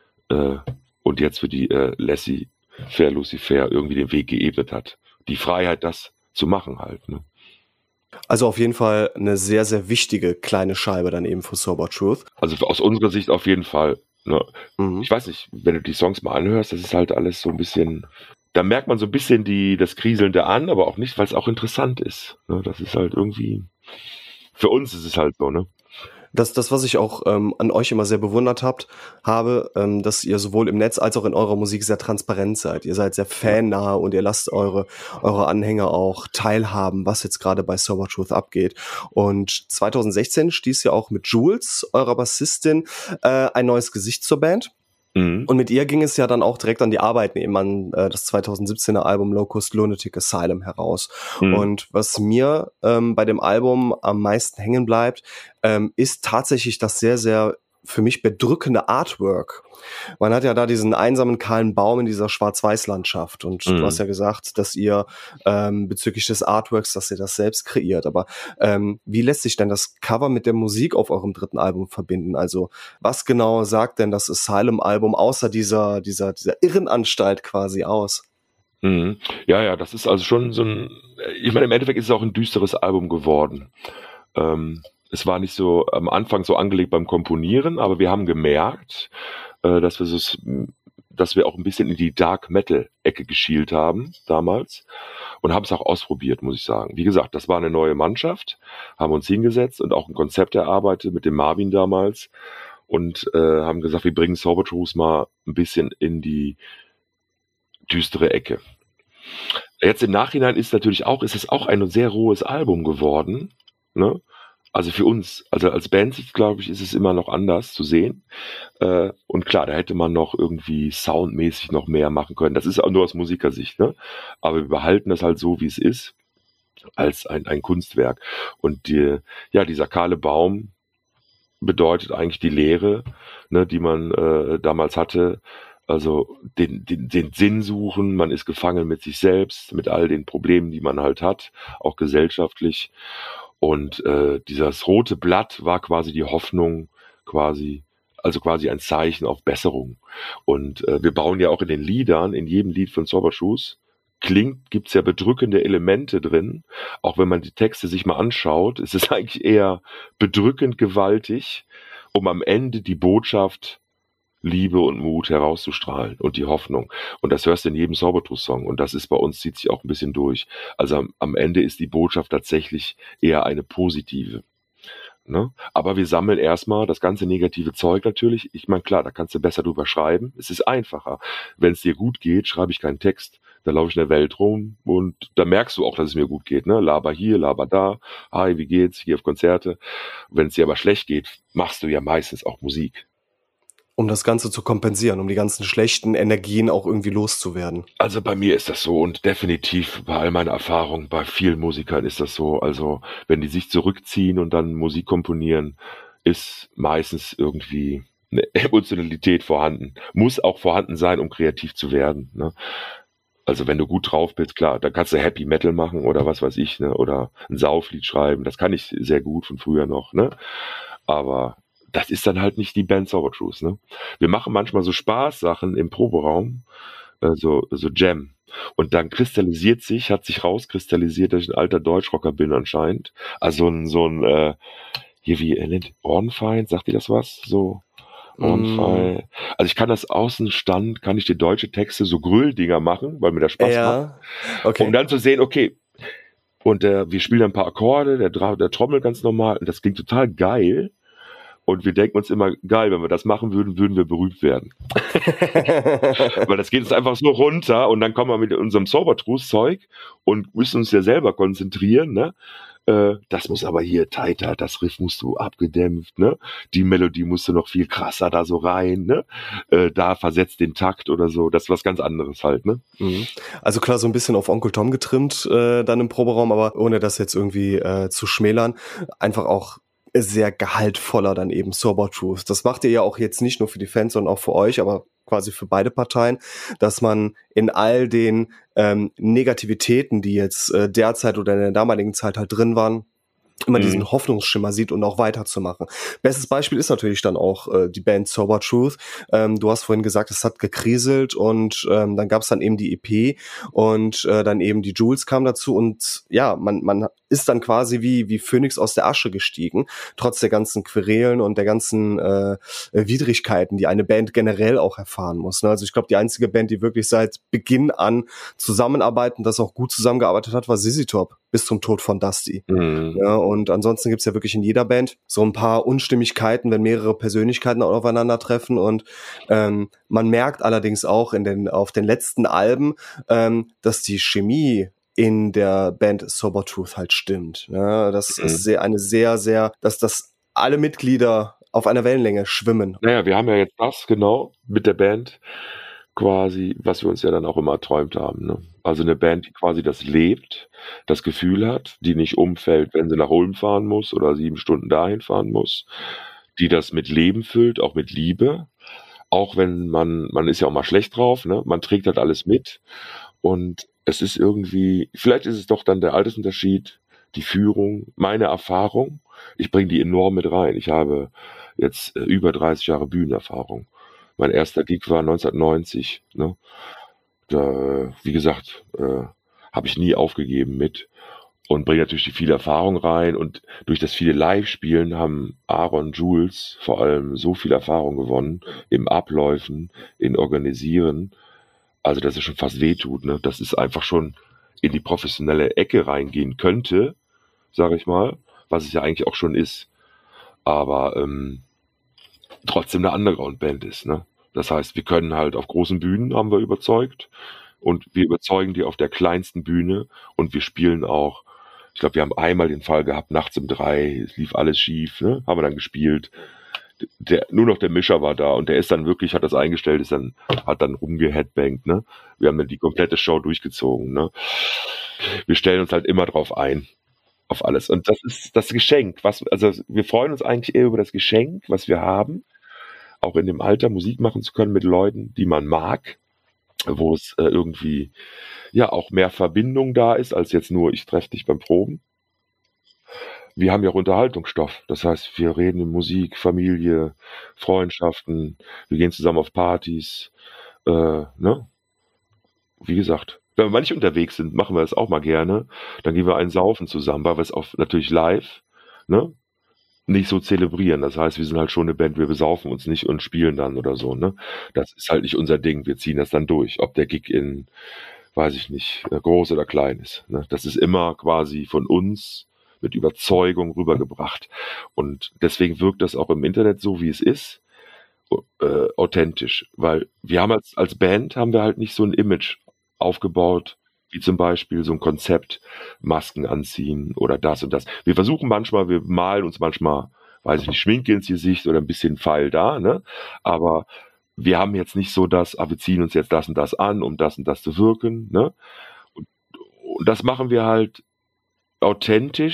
und jetzt für die Lassie Fair Lucifer irgendwie den Weg geebnet hat. Die Freiheit, das zu machen halt. Ne? Also auf jeden Fall eine sehr, sehr wichtige kleine Scheibe dann eben für Sober Truth. Also aus unserer Sicht auf jeden Fall. Ne? Mhm. Ich weiß nicht, wenn du die Songs mal anhörst, das ist halt alles so ein bisschen, da merkt man so ein bisschen das Kriselnde an, aber auch nicht, weil es auch interessant ist. Ne? Das ist halt irgendwie, für uns ist es halt so, ne? Das, was ich auch an euch immer sehr bewundert habe, dass ihr sowohl im Netz als auch in eurer Musik sehr transparent seid. Ihr seid sehr fannah und ihr lasst eure Anhänger auch teilhaben, was jetzt gerade bei Sober Truth abgeht. Und 2016 stieß ja auch mit Jules, eurer Bassistin, ein neues Gesicht zur Band. Und mit ihr ging es ja dann auch direkt an die Arbeit, eben an das 2017er Album Locust Lunatic Asylum heraus. Und was mir bei dem Album am meisten hängen bleibt, ist tatsächlich das sehr, sehr für mich bedrückende Artwork. Man hat ja da diesen einsamen kahlen Baum in dieser Schwarz-Weiß-Landschaft und du hast ja gesagt, dass ihr bezüglich des Artworks, dass ihr das selbst kreiert, aber wie lässt sich denn das Cover mit der Musik auf eurem dritten Album verbinden? Also was genau sagt denn das Asylum-Album außer dieser Irrenanstalt quasi aus? Ja, das ist also schon so ich meine, im Endeffekt ist es auch ein düsteres Album geworden. Es war nicht so am Anfang so angelegt beim Komponieren, aber wir haben gemerkt, dass wir auch ein bisschen in die Dark Metal Ecke geschielt haben damals und haben es auch ausprobiert, muss ich sagen. Wie gesagt, das war eine neue Mannschaft, haben uns hingesetzt und auch ein Konzept erarbeitet mit dem Marvin damals und haben gesagt, wir bringen Sober Truth mal ein bisschen in die düstere Ecke. Jetzt im Nachhinein ist es auch ein sehr rohes Album geworden, ne? Also für uns, also als Band, glaube ich, ist es immer noch anders zu sehen. Und klar, da hätte man noch irgendwie soundmäßig noch mehr machen können. Das ist auch nur aus Musikersicht, ne? Aber wir behalten das halt so, wie es ist, als ein Kunstwerk. Und dieser kahle Baum bedeutet eigentlich die Leere, ne, die man damals hatte. Also den Sinn suchen, man ist gefangen mit sich selbst, mit all den Problemen, die man halt hat, auch gesellschaftlich. Und dieses rote Blatt war quasi die Hoffnung, quasi ein Zeichen auf Besserung. Und wir bauen ja auch in den Liedern, in jedem Lied von Sober Truth, gibt's ja bedrückende Elemente drin. Auch wenn man die Texte sich mal anschaut, ist es eigentlich eher bedrückend gewaltig, um am Ende die Botschaft Liebe und Mut herauszustrahlen und die Hoffnung. Und das hörst du in jedem Sober Truth Song. Und das ist bei uns, zieht sich auch ein bisschen durch. Also am Ende ist die Botschaft tatsächlich eher eine positive. Ne? Aber wir sammeln erstmal das ganze negative Zeug natürlich. Ich meine, klar, da kannst du besser drüber schreiben. Es ist einfacher. Wenn es dir gut geht, schreibe ich keinen Text. Da laufe ich in der Welt rum und da merkst du auch, dass es mir gut geht. Ne? Laber hier, laber da. Hi, wie geht's? Ich gehe auf Konzerte. Wenn es dir aber schlecht geht, machst du ja meistens auch Musik. Um das Ganze zu kompensieren, um die ganzen schlechten Energien auch irgendwie loszuwerden. Also bei mir ist das so und definitiv bei all meiner Erfahrung, bei vielen Musikern ist das so. Also wenn die sich zurückziehen und dann Musik komponieren, ist meistens irgendwie eine Emotionalität vorhanden. Muss auch vorhanden sein, um kreativ zu werden, ne? Also wenn du gut drauf bist, klar, dann kannst du Happy Metal machen oder was weiß ich, ne? Oder ein Sauflied schreiben. Das kann ich sehr gut von früher noch, ne? Aber das ist dann halt nicht die Band Sober Truth, ne? Wir machen manchmal so Spaßsachen im Proberaum, so Jam. Und dann hat sich rauskristallisiert, dass ich ein alter Deutschrocker bin anscheinend. Also hier wie er nennt, Ohrenfeind, sagt ihr das was? So Ohrenfeind. Also ich kann das Außenstand, kann ich die deutsche Texte so Grölldinger machen, weil mir das Spaß macht. Okay. Um dann zu sehen, okay, und wir spielen ein paar Akkorde, der trommelt ganz normal und das klingt total geil. Und wir denken uns immer, geil, wenn wir das machen würden, würden wir berühmt werden. Weil das geht uns einfach so runter und dann kommen wir mit unserem Sober Truth Zeug und müssen uns ja selber konzentrieren, ne? Das muss aber hier tighter, das Riff musst du abgedämpft, ne? Die Melodie musst du noch viel krasser da so rein, ne? Da versetzt den Takt oder so, das ist was ganz anderes halt, ne? Also klar, so ein bisschen auf Onkel Tom getrimmt dann im Proberaum, aber ohne das jetzt irgendwie zu schmälern, einfach auch sehr gehaltvoller dann eben Sober Truth. Das macht ihr ja auch jetzt nicht nur für die Fans, sondern auch für euch, aber quasi für beide Parteien, dass man in all den Negativitäten, die jetzt derzeit oder in der damaligen Zeit halt drin waren, immer diesen Hoffnungsschimmer sieht und auch weiterzumachen. Bestes Beispiel ist natürlich dann auch die Band Sober Truth. Du hast vorhin gesagt, es hat gekriselt und dann gab es dann eben die EP und dann eben die Jules kam dazu und ja, man ist dann quasi wie Phönix aus der Asche gestiegen, trotz der ganzen Querelen und der ganzen Widrigkeiten, die eine Band generell auch erfahren muss. Ne? Also ich glaube, die einzige Band, die wirklich seit Beginn an zusammenarbeiten, das auch gut zusammengearbeitet hat, war ZZ Top bis zum Tod von Dusty. Ja, und ansonsten gibt's ja wirklich in jeder Band so ein paar Unstimmigkeiten, wenn mehrere Persönlichkeiten aufeinandertreffen und man merkt allerdings auch auf den letzten Alben, dass die Chemie in der Band Sober Truth halt stimmt. Ja, das ist dass alle Mitglieder auf einer Wellenlänge schwimmen. Naja, wir haben ja jetzt das genau mit der Band quasi, was wir uns ja dann auch immer erträumt haben, ne? Also eine Band, die quasi das lebt, das Gefühl hat, die nicht umfällt, wenn sie nach Ulm fahren muss oder 7 Stunden dahin fahren muss, die das mit Leben füllt, auch mit Liebe, auch wenn man ist ja auch mal schlecht drauf, ne? Man trägt halt alles mit und es ist irgendwie, vielleicht ist es doch dann der Altersunterschied, die Führung, meine Erfahrung, ich bringe die enorm mit rein. Ich habe jetzt über 30 Jahre Bühnenerfahrung. Mein erster Gig war 1990, ne? Da, wie gesagt, habe ich nie aufgegeben mit und bringe natürlich die viele Erfahrung rein und durch das viele Live-Spielen haben Aaron, Jules vor allem so viel Erfahrung gewonnen im Abläufen, in Organisieren, also dass es schon fast wehtut, ne? Das ist einfach schon in die professionelle Ecke reingehen könnte, sage ich mal, was es ja eigentlich auch schon ist, aber trotzdem eine Underground-Band ist, ne? Das heißt, wir können halt auf großen Bühnen, haben wir überzeugt, und wir überzeugen die auf der kleinsten Bühne und wir spielen auch, ich glaube, wir haben einmal den Fall gehabt, nachts um 3, es lief alles schief, ne? Haben wir dann gespielt, nur noch der Mischer war da und der ist dann wirklich, hat das eingestellt, hat dann rumgeheadbangt, ne? Wir haben dann die komplette Show durchgezogen, ne? Wir stellen uns halt immer drauf ein, auf alles. Und das ist das Geschenk, also wir freuen uns eigentlich eher über das Geschenk, was wir haben, auch in dem Alter Musik machen zu können mit Leuten, die man mag, wo es irgendwie ja auch mehr Verbindung da ist, als jetzt nur ich treffe dich beim Proben. Wir haben ja auch Unterhaltungsstoff, das heißt, wir reden in Musik, Familie, Freundschaften, wir gehen zusammen auf Partys, ne? Wie gesagt, wenn wir manche unterwegs sind, machen wir das auch mal gerne, dann gehen wir einen saufen zusammen, weil wir es auch natürlich live, ne? Nicht so zelebrieren. Das heißt, wir sind halt schon eine Band, wir besaufen uns nicht und spielen dann oder so, ne? Das ist halt nicht unser Ding. Wir ziehen das dann durch. Ob der Gig weiß ich nicht, groß oder klein ist, ne? Das ist immer quasi von uns mit Überzeugung rübergebracht. Und deswegen wirkt das auch im Internet so, wie es ist, authentisch. Weil wir haben als Band haben wir halt nicht so ein Image aufgebaut, wie zum Beispiel so ein Konzept, Masken anziehen oder das und das. Wir versuchen manchmal, wir malen uns manchmal, weiß ich nicht, Schminke ins Gesicht oder ein bisschen Pfeil da, ne? Aber wir haben jetzt nicht so wir ziehen uns jetzt das und das an, um das und das zu wirken, ne? Und das machen wir halt authentisch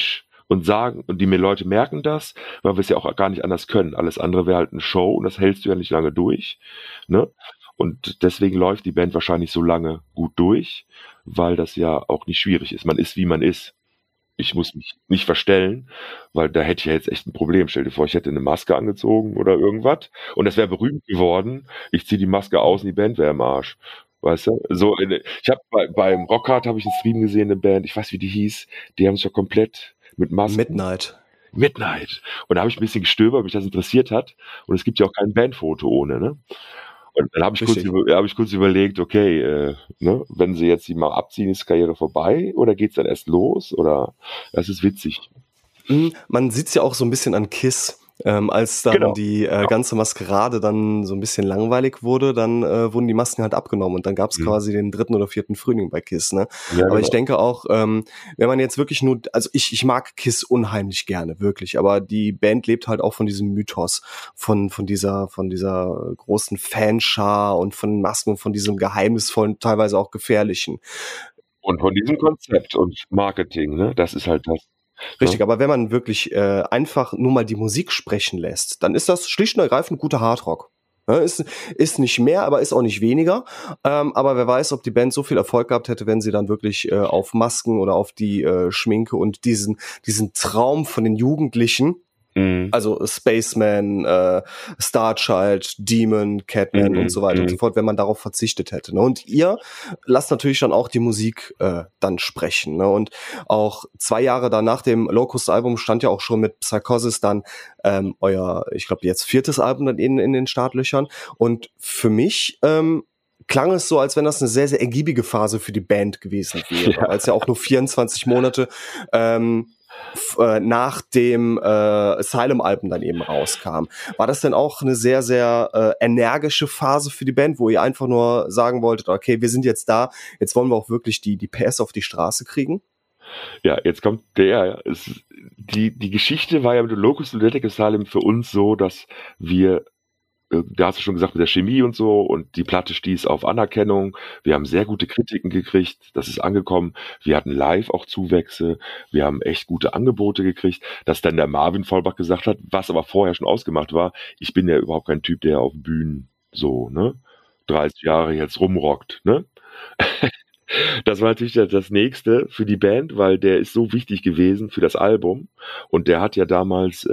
und sagen, und die Leute merken das, weil wir es ja auch gar nicht anders können. Alles andere wäre halt eine Show und das hältst du ja nicht lange durch, ne? Und deswegen läuft die Band wahrscheinlich so lange gut durch, weil das ja auch nicht schwierig ist. Man ist, wie man ist. Ich muss mich nicht verstellen, weil da hätte ich ja jetzt echt ein Problem. Stell dir vor, ich hätte eine Maske angezogen oder irgendwas und das wäre berühmt geworden. Ich ziehe die Maske aus und die Band wäre im Arsch. Weißt du? So, ich habe beim Rockhard habe ich einen Stream gesehen, eine Band, ich weiß, wie die hieß, die haben sich ja komplett mit Masken. Midnight. Und da habe ich ein bisschen gestöbert, ob mich das interessiert hat. Und es gibt ja auch kein Bandfoto ohne, ne? Und dann habe ich kurz überlegt, okay, ne, wenn sie jetzt die mal abziehen, ist die Karriere vorbei oder geht's dann erst los? Oder das ist witzig. Man sieht's ja auch so ein bisschen an KISS. Als dann die ganze Maskerade dann so ein bisschen langweilig wurde, dann wurden die Masken halt abgenommen und dann gab's quasi den 3. oder 4. Frühling bei KISS, ne? Ja, aber ich denke auch, wenn man jetzt wirklich nur, also ich mag KISS unheimlich gerne, wirklich, aber die Band lebt halt auch von diesem Mythos, von dieser großen Fanschar und von Masken und von diesem geheimnisvollen, teilweise auch gefährlichen. Und von diesem Konzept und Marketing, ne? Das ist halt das. Richtig, aber wenn man wirklich einfach nur mal die Musik sprechen lässt, dann ist das schlicht und ergreifend guter Hardrock. Ja, ist nicht mehr, aber ist auch nicht weniger. Aber wer weiß, ob die Band so viel Erfolg gehabt hätte, wenn sie dann wirklich auf Masken oder auf die Schminke und diesen Traum von den Jugendlichen, also Spaceman, Starchild, Demon, Catman und so weiter und so fort, wenn man darauf verzichtet hätte. Ne? Und ihr lasst natürlich dann auch die Musik dann sprechen. Ne? Und auch 2 Jahre danach dem Locust-Album stand ja auch schon mit Psychosis dann euer, ich glaube jetzt 4. Album dann in den Startlöchern. Und für mich klang es so, als wenn das eine sehr, sehr ergiebige Phase für die Band gewesen wäre, als ja auch nur 24 Monate nach dem Asylum-Album dann eben rauskam. War das denn auch eine sehr, sehr energische Phase für die Band, wo ihr einfach nur sagen wolltet, okay, wir sind jetzt da, jetzt wollen wir auch wirklich die PS auf die Straße kriegen? Ja, jetzt kommt die Geschichte war ja mit dem Locust Lunatic Asylum für uns so, dass wir, da hast du schon gesagt, mit der Chemie und so, und die Platte stieß auf Anerkennung. Wir haben sehr gute Kritiken gekriegt, das ist angekommen. Wir hatten live auch Zuwächse, wir haben echt gute Angebote gekriegt, dass dann der Marvin Vollbach gesagt hat, was aber vorher schon ausgemacht war, ich bin ja überhaupt kein Typ, der auf Bühnen so, ne, 30 Jahre jetzt rumrockt, ne. Das war natürlich das Nächste für die Band, weil der ist so wichtig gewesen für das Album und der hat ja damals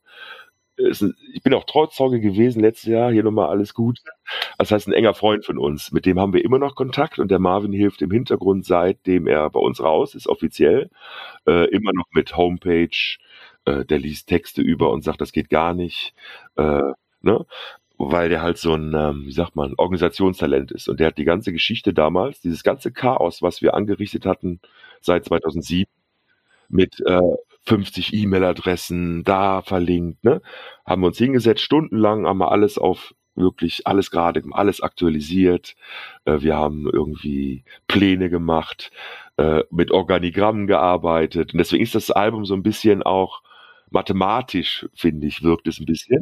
ich bin auch Trauzeuge gewesen letztes Jahr, hier nochmal alles gut. Das heißt, ein enger Freund von uns, mit dem haben wir immer noch Kontakt und der Marvin hilft im Hintergrund, seitdem er bei uns raus ist, offiziell, immer noch mit Homepage, der liest Texte über und sagt, das geht gar nicht, ne? Weil der halt so ein, wie sagt man, Organisationstalent ist. Und der hat die ganze Geschichte damals, dieses ganze Chaos, was wir angerichtet hatten seit 2007, mit 50 E-Mail-Adressen da verlinkt, ne? Haben wir uns hingesetzt, stundenlang, haben wir alles wirklich alles gerade, alles aktualisiert. Wir haben irgendwie Pläne gemacht, mit Organigrammen gearbeitet. Und deswegen ist das Album so ein bisschen auch mathematisch, finde ich, wirkt es ein bisschen.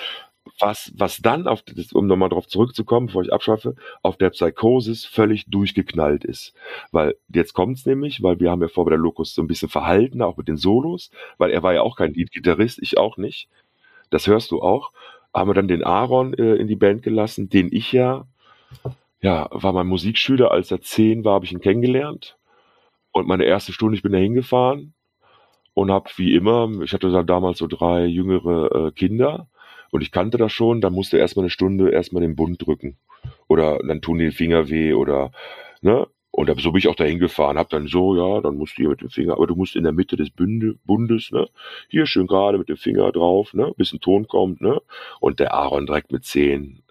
Was dann, um nochmal drauf zurückzukommen, bevor ich abschweife, auf der Psychosis völlig durchgeknallt ist. Weil jetzt kommt's nämlich, weil wir haben ja vor bei der Locust so ein bisschen verhalten, auch mit den Solos, weil er war ja auch kein Lead-Gitarrist, ich auch nicht. Das hörst du auch. Haben wir dann den Aaron in die Band gelassen, den ich ja, war mein Musikschüler, als er 10 war, habe ich ihn kennengelernt. Und meine erste Stunde, ich bin da hingefahren und habe wie immer, ich hatte dann damals so 3 jüngere Kinder, und ich kannte das schon, da musste erstmal eine Stunde erstmal den Bund drücken. Oder dann tun die Finger weh oder, ne? Und so bin ich auch dahin gefahren, hab dann so, ja, dann musst du hier mit dem Finger, aber du musst in der Mitte des Bundes, ne? Hier schön gerade mit dem Finger drauf, ne? Bis ein Ton kommt, ne? Und der Aaron direkt mit 10,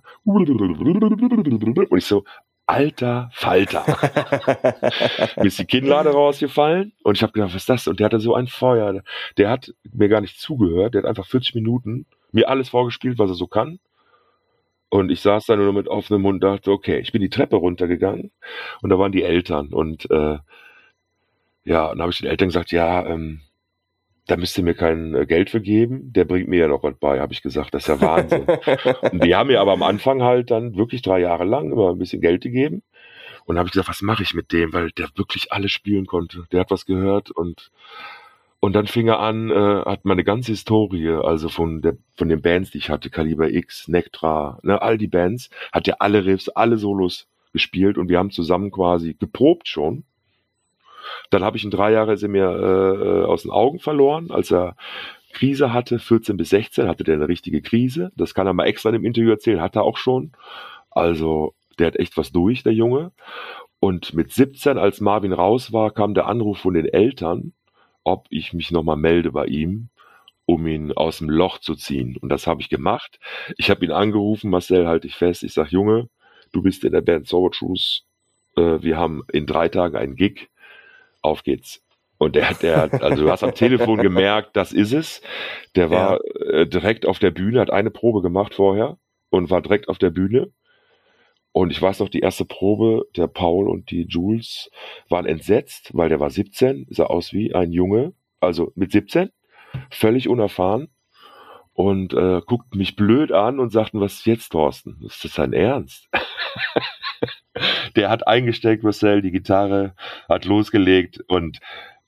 und ich so, alter Falter. Mir ist die Kinnlade rausgefallen und ich habe gedacht, was ist das? Und der hatte so ein Feuer. Der hat mir gar nicht zugehört, der hat einfach 40 Minuten mir alles vorgespielt, was er so kann. Und ich saß da nur mit offenem Mund und dachte, okay, ich bin die Treppe runtergegangen und da waren die Eltern. Und und dann habe ich den Eltern gesagt, da müsst ihr mir kein Geld für geben, der bringt mir ja noch was bei, habe ich gesagt, das ist ja Wahnsinn. Und die haben mir aber am Anfang halt dann wirklich 3 Jahre lang immer ein bisschen Geld gegeben. Und habe ich gesagt, was mache ich mit dem, weil der wirklich alles spielen konnte. Der hat was gehört und Und dann fing er an, hat meine ganze Historie, also von den Bands, die ich hatte, Kaliber X, Nektra, ne, all die Bands, hat er alle Riffs, alle Solos gespielt und wir haben zusammen quasi geprobt schon. Dann habe ich ihn 3 Jahre, ist er mir aus den Augen verloren, als er Krise hatte, 14 bis 16 hatte der eine richtige Krise. Das kann er mal extra in dem Interview erzählen, hat er auch schon. Also der hat echt was durch, der Junge. Und mit 17, als Marvin raus war, kam der Anruf von den Eltern, ob ich mich nochmal melde bei ihm, um ihn aus dem Loch zu ziehen. Und das habe ich gemacht. Ich habe ihn angerufen, Marcel, halte ich fest. Ich sage, Junge, du bist in der Band Sober Truth. Wir haben in 3 Tagen einen Gig. Auf geht's. Und also du hast am Telefon gemerkt, das ist es. Der war direkt auf der Bühne, hat eine Probe gemacht vorher und war direkt auf der Bühne. Und ich weiß noch, die erste Probe, der Paul und die Jules waren entsetzt, weil der war 17, sah aus wie ein Junge, also mit 17, völlig unerfahren und guckten mich blöd an und sagten, was ist jetzt, Thorsten? Ist das dein Ernst? Der hat eingesteckt, Marcel, die Gitarre, hat losgelegt und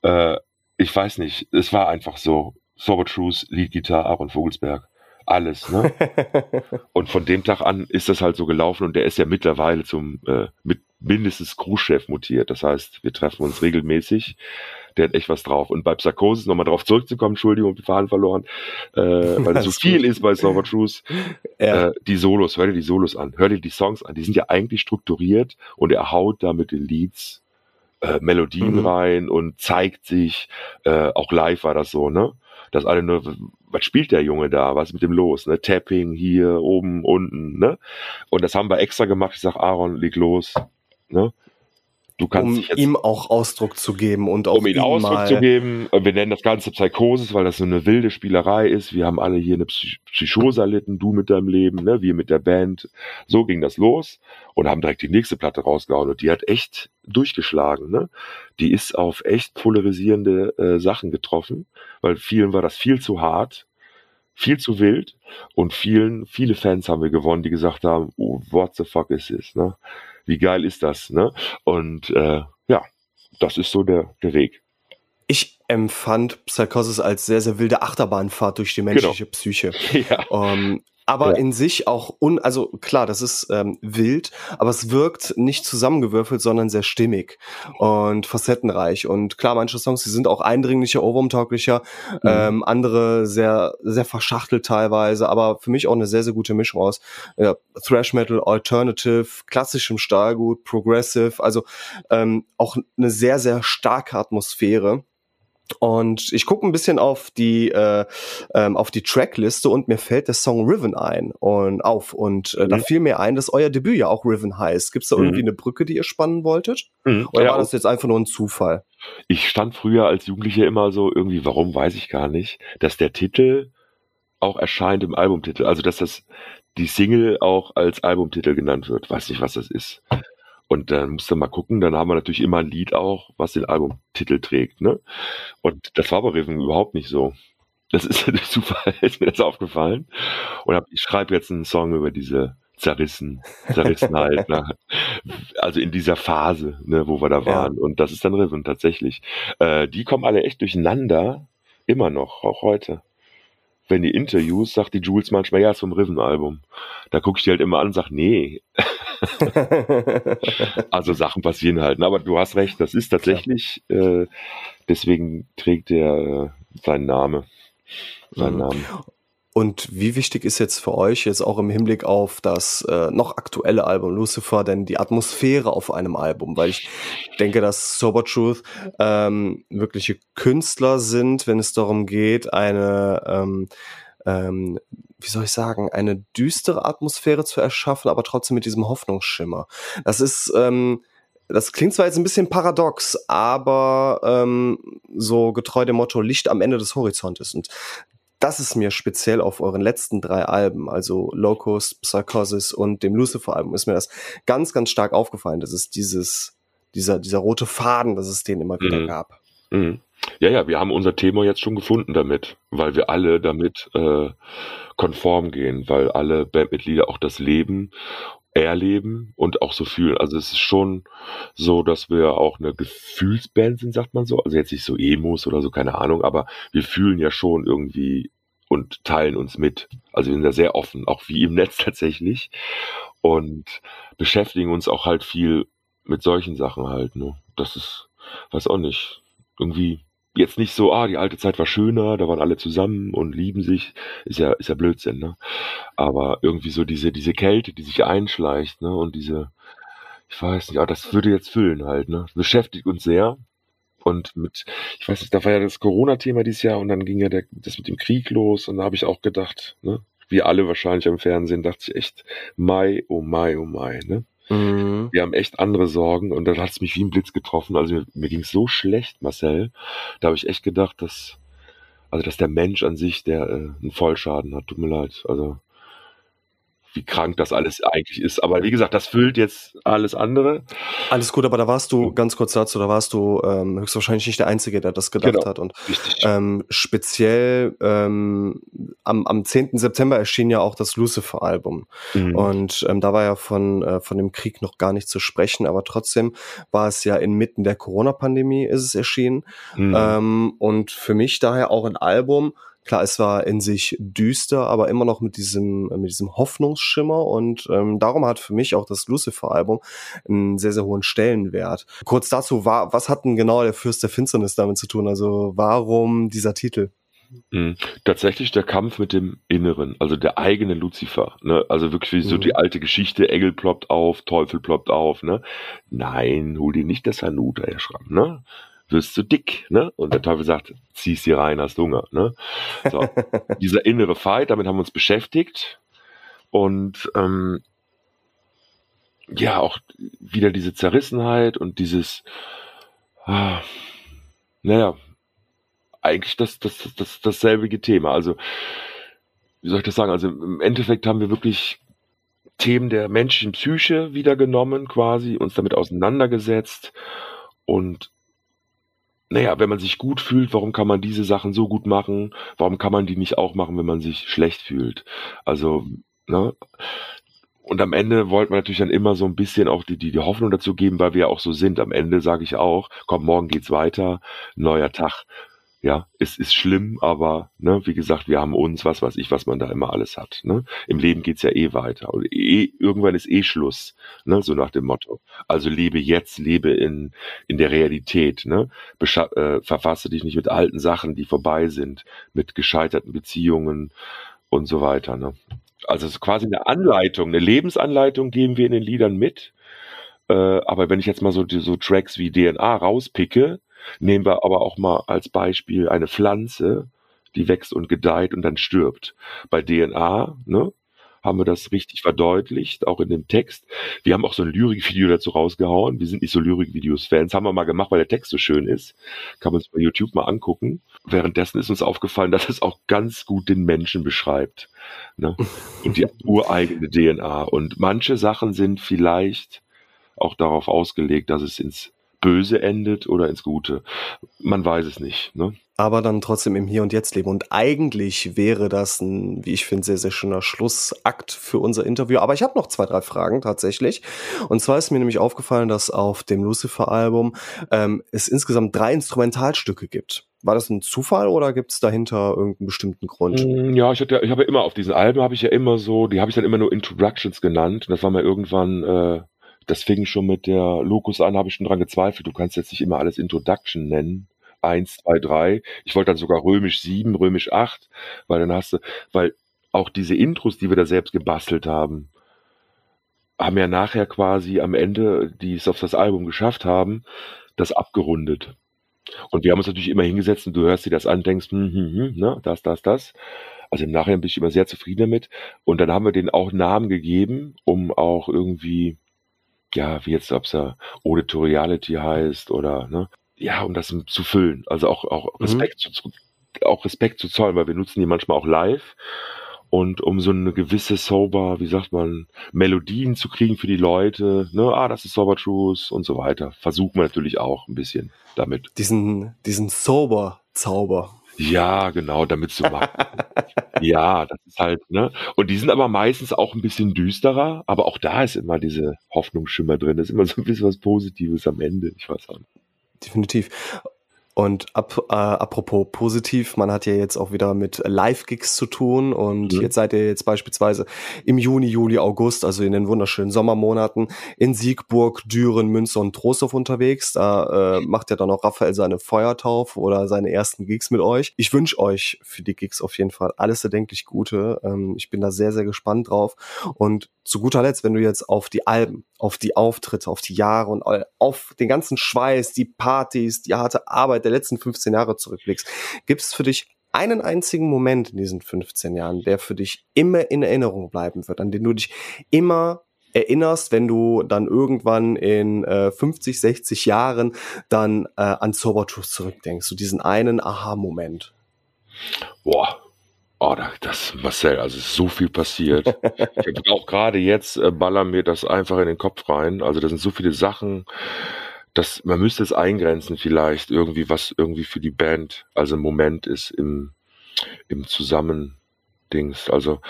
ich weiß nicht, es war einfach so, Sober Truth, Leadgitarre, Aaron Vogelsberg. Alles, ne? Und von dem Tag an ist das halt so gelaufen und der ist ja mittlerweile mit mindestens Crewchef mutiert. Das heißt, wir treffen uns regelmäßig. Der hat echt was drauf. Und bei Psychosis, nochmal drauf zurückzukommen, Entschuldigung, den Faden verloren, weil es so viel ist bei Sober Truth. Die Solos, hör dir die Solos an, hör dir die Songs an. Die sind ja eigentlich strukturiert und er haut da mit den Leads Melodien rein und zeigt sich, auch live war das so, ne? Dass alle nur, was spielt der Junge da? Was ist mit dem los? Ne? Tapping hier, oben, unten, ne? Und das haben wir extra gemacht. Ich sag, Aaron, leg los, ne? Du kannst jetzt, ihm auch Ausdruck zu geben und auch um ihm Ausdruck zu geben. Wir nennen das Ganze Psychosis, weil das so eine wilde Spielerei ist. Wir haben alle hier eine Psychose erlitten, du mit deinem Leben, ne? Wir mit der Band. So ging das los und haben direkt die nächste Platte rausgehauen und die hat echt durchgeschlagen, ne? Die ist auf echt polarisierende Sachen getroffen, weil vielen war das viel zu hart, viel zu wild und viele Fans haben wir gewonnen, die gesagt haben, oh, what the fuck is this, ne? Wie geil ist das, ne? Und ja, das ist so der Weg. Ich empfand Psychosis als sehr, sehr wilde Achterbahnfahrt durch die menschliche Psyche. Ja. Aber in sich auch, also klar, das ist wild, aber es wirkt nicht zusammengewürfelt, sondern sehr stimmig und facettenreich. Und klar, manche Songs, die sind auch eindringlicher, ohrwurmtauglicher, andere sehr, sehr verschachtelt teilweise, aber für mich auch eine sehr, sehr gute Mischung aus Thrash Metal, Alternative, klassischem Stahlgut, Progressive, also auch eine sehr, sehr starke Atmosphäre. Und ich gucke ein bisschen auf die Trackliste und mir fällt der Song Riven ein und da fiel mir ein, dass euer Debüt ja auch Riven heißt. Gibt's da irgendwie eine Brücke, die ihr spannen wolltet? Oder war das jetzt einfach nur ein Zufall? Ich stand früher als Jugendlicher immer so irgendwie, warum weiß ich gar nicht, dass der Titel auch erscheint im Albumtitel, also dass die Single auch als Albumtitel genannt wird. Weiß nicht, was das ist. Und dann musst du mal gucken, dann haben wir natürlich immer ein Lied auch, was den Albumtitel trägt, ne? Und das war bei Riven überhaupt nicht so. Das ist durch Zufall, ist mir das aufgefallen. Und ich schreibe jetzt einen Song über diese Zerrissenheit, ne? Also in dieser Phase, ne, wo wir da waren. Und das ist dann Riven tatsächlich. Die kommen alle echt durcheinander, immer noch, auch heute. Wenn die Interviews, sagt die Jules manchmal, ja, ist vom Riven-Album. Da gucke ich die halt immer an und sage, nee. Also Sachen passieren halt. Aber du hast recht, das ist tatsächlich, deswegen trägt er seinen Namen. Und wie wichtig ist jetzt für euch, jetzt auch im Hinblick auf das noch aktuelle Album Lucifer, denn die Atmosphäre auf einem Album? Weil ich denke, dass Sober Truth wirkliche Künstler sind, wenn es darum geht, eine wie soll ich sagen, eine düstere Atmosphäre zu erschaffen, aber trotzdem mit diesem Hoffnungsschimmer. Das ist, das klingt zwar jetzt ein bisschen paradox, aber so getreu dem Motto Licht am Ende des Horizontes. Und das ist mir speziell auf euren letzten 3 Alben, also Locust, Psychosis und dem Lucifer-Album, ist mir das ganz, ganz stark aufgefallen. Das ist dieser rote Faden, dass es den immer wieder gab. Ja, wir haben unser Thema jetzt schon gefunden damit, weil wir alle damit konform gehen, weil alle Bandmitglieder auch das leben. erleben und auch so fühlen. Also es ist schon so, dass wir auch eine Gefühlsband sind, sagt man so. Also jetzt nicht so Emos oder so, keine Ahnung, aber wir fühlen ja schon irgendwie und teilen uns mit. Also wir sind ja sehr offen, auch wie im Netz tatsächlich, und beschäftigen uns auch halt viel mit solchen Sachen halt, ne? Das ist, weiß auch nicht, irgendwie jetzt nicht so, die alte Zeit war schöner, da waren alle zusammen und lieben sich, ist ja Blödsinn, ne? Aber irgendwie so diese Kälte, die sich einschleicht, ne? Und ich weiß nicht, das würde jetzt füllen halt, ne? Beschäftigt uns sehr. Und ich weiß nicht, da war ja das Corona-Thema dieses Jahr und dann ging ja das mit dem Krieg los und da habe ich auch gedacht, ne? Wie alle wahrscheinlich am Fernsehen, dachte ich echt, Mai, oh Mai, oh Mai, ne? Mhm. Wir haben echt andere Sorgen und dann hat es mich wie ein Blitz getroffen. Also mir ging es so schlecht, Marcel. Da habe ich echt gedacht, dass der Mensch an sich, der einen Vollschaden hat. Tut mir leid. Also wie krank das alles eigentlich ist. Aber wie gesagt, das füllt jetzt alles andere. Alles gut, aber da warst du, ganz kurz dazu, da warst du höchstwahrscheinlich nicht der Einzige, der das gedacht Genau, hat. Und richtig. speziell am 10. September erschien ja auch das Lucifer-Album. Mhm. Und da war ja von dem Krieg noch gar nicht zu sprechen, aber trotzdem war es ja inmitten der Corona-Pandemie ist es erschienen. Mhm. Und für mich daher auch ein Album. Klar, es war in sich düster, aber immer noch mit diesem Hoffnungsschimmer und darum hat für mich auch das Lucifer-Album einen sehr, sehr hohen Stellenwert. Kurz dazu, was hat denn genau der Fürst der Finsternis damit zu tun? Also warum dieser Titel? Tatsächlich der Kampf mit dem Inneren, also der eigene Luzifer, ne? Also wirklich wie so die alte Geschichte, Engel ploppt auf, Teufel ploppt auf, ne? Nein, hol dir nicht das Hanuta, Herr Schramm, ne? Wirst du dick, ne? Und der Teufel sagt, zieh's dir rein, hast Hunger, ne? So, dieser innere Fight, damit haben wir uns beschäftigt und ja, auch wieder diese Zerrissenheit und dieses, naja, eigentlich dasselbe Thema. Also, wie soll ich das sagen? Also im Endeffekt haben wir wirklich Themen der menschlichen Psyche wieder genommen, quasi, uns damit auseinandergesetzt. Und naja, wenn man sich gut fühlt, warum kann man diese Sachen so gut machen? Warum kann man die nicht auch machen, wenn man sich schlecht fühlt? Also, ne? Und am Ende wollte man natürlich dann immer so ein bisschen auch die Hoffnung dazu geben, weil wir ja auch so sind. Am Ende sage ich auch, komm, morgen geht's weiter, neuer Tag. Ja, es ist schlimm, aber ne, wie gesagt, wir haben uns, was weiß ich, was man da immer alles hat. Ne? Im Leben geht's ja eh weiter. Und irgendwann ist Schluss, ne? So nach dem Motto. Also lebe jetzt, lebe in der Realität. Ne? Verfasse dich nicht mit alten Sachen, die vorbei sind, mit gescheiterten Beziehungen und so weiter. Ne? Also es ist quasi eine Anleitung, eine Lebensanleitung geben wir in den Liedern mit. Aber wenn ich jetzt mal so Tracks wie DNA rauspicke, nehmen wir aber auch mal als Beispiel eine Pflanze, die wächst und gedeiht und dann stirbt. Bei DNA, ne, haben wir das richtig verdeutlicht, auch in dem Text. Wir haben auch so ein Lyrikvideo dazu rausgehauen. Wir sind nicht so Lyrikvideos-Fans, haben wir mal gemacht, weil der Text so schön ist. Kann man uns bei YouTube mal angucken. Währenddessen ist uns aufgefallen, dass es auch ganz gut den Menschen beschreibt. Ne? Und die ureigene DNA. Und manche Sachen sind vielleicht auch darauf ausgelegt, dass es ins Böse endet oder ins Gute. Man weiß es nicht. Ne? Aber dann trotzdem im Hier und Jetzt leben. Und eigentlich wäre das ein, wie ich finde, sehr, sehr schöner Schlussakt für unser Interview. Aber ich habe noch 2, 3 Fragen tatsächlich. Und zwar ist mir nämlich aufgefallen, dass auf dem Lucifer-Album es insgesamt 3 Instrumentalstücke gibt. War das ein Zufall oder gibt es dahinter irgendeinen bestimmten Grund? Ja, ich habe ja immer auf diesen Alben die habe ich dann immer nur Introductions genannt. Und das war mir irgendwann, das fing schon mit der Locus an, habe ich schon dran gezweifelt. Du kannst jetzt nicht immer alles Introduction nennen. 1, 2, 3. Ich wollte dann sogar römisch 7, römisch 8, weil auch diese Intros, die wir da selbst gebastelt haben ja nachher quasi am Ende, die es auf das Album geschafft haben, das abgerundet. Und wir haben uns natürlich immer hingesetzt und du hörst dir das an, denkst, ne, das. Also im Nachhinein bin ich immer sehr zufrieden damit. Und dann haben wir denen auch Namen gegeben, um auch irgendwie, ja, wie jetzt, ob es ja Auditoriality heißt oder, ne, ja, um das zu füllen. Also auch Respekt zu zollen, weil wir nutzen die manchmal auch live. Und um so eine gewisse wie sagt man, Melodien zu kriegen für die Leute, ne, das ist Sober Truth und so weiter. Versuchen wir natürlich auch ein bisschen damit. Diesen Sober-Zauber. Ja, genau, damit zu machen. Ja, das ist halt, ne? Und die sind aber meistens auch ein bisschen düsterer, aber auch da ist immer diese Hoffnungsschimmer drin. Da ist immer so ein bisschen was Positives am Ende. Ich weiß auch nicht. Definitiv. Und apropos positiv, man hat ja jetzt auch wieder mit Live-Gigs zu tun und Mhm. jetzt seid ihr jetzt beispielsweise im Juni, Juli, August, also in den wunderschönen Sommermonaten, in Siegburg, Düren, Münster und Trostorf unterwegs. Da macht ja dann auch Raphael seine Feuertaufe oder seine ersten Gigs mit euch. Ich wünsche euch für die Gigs auf jeden Fall alles erdenklich Gute. Ich bin da sehr, sehr gespannt drauf. Und zu guter Letzt, wenn du jetzt auf die Alben, auf die Auftritte, auf die Jahre und auf den ganzen Schweiß, die Partys, die harte Arbeit der letzten 15 Jahre zurückblickst, gibt es für dich einen einzigen Moment in diesen 15 Jahren, der für dich immer in Erinnerung bleiben wird, an den du dich immer erinnerst, wenn du dann irgendwann in 50, 60 Jahren dann an Zaubertuch zurückdenkst, so diesen einen Aha-Moment. Boah. Oh, das, Marcel, also es ist so viel passiert. Ich habe auch gerade jetzt ballern mir das einfach in den Kopf rein. Also da sind so viele Sachen, dass man müsste es eingrenzen vielleicht irgendwie, was irgendwie für die Band also ein Moment ist im Zusammendings. Also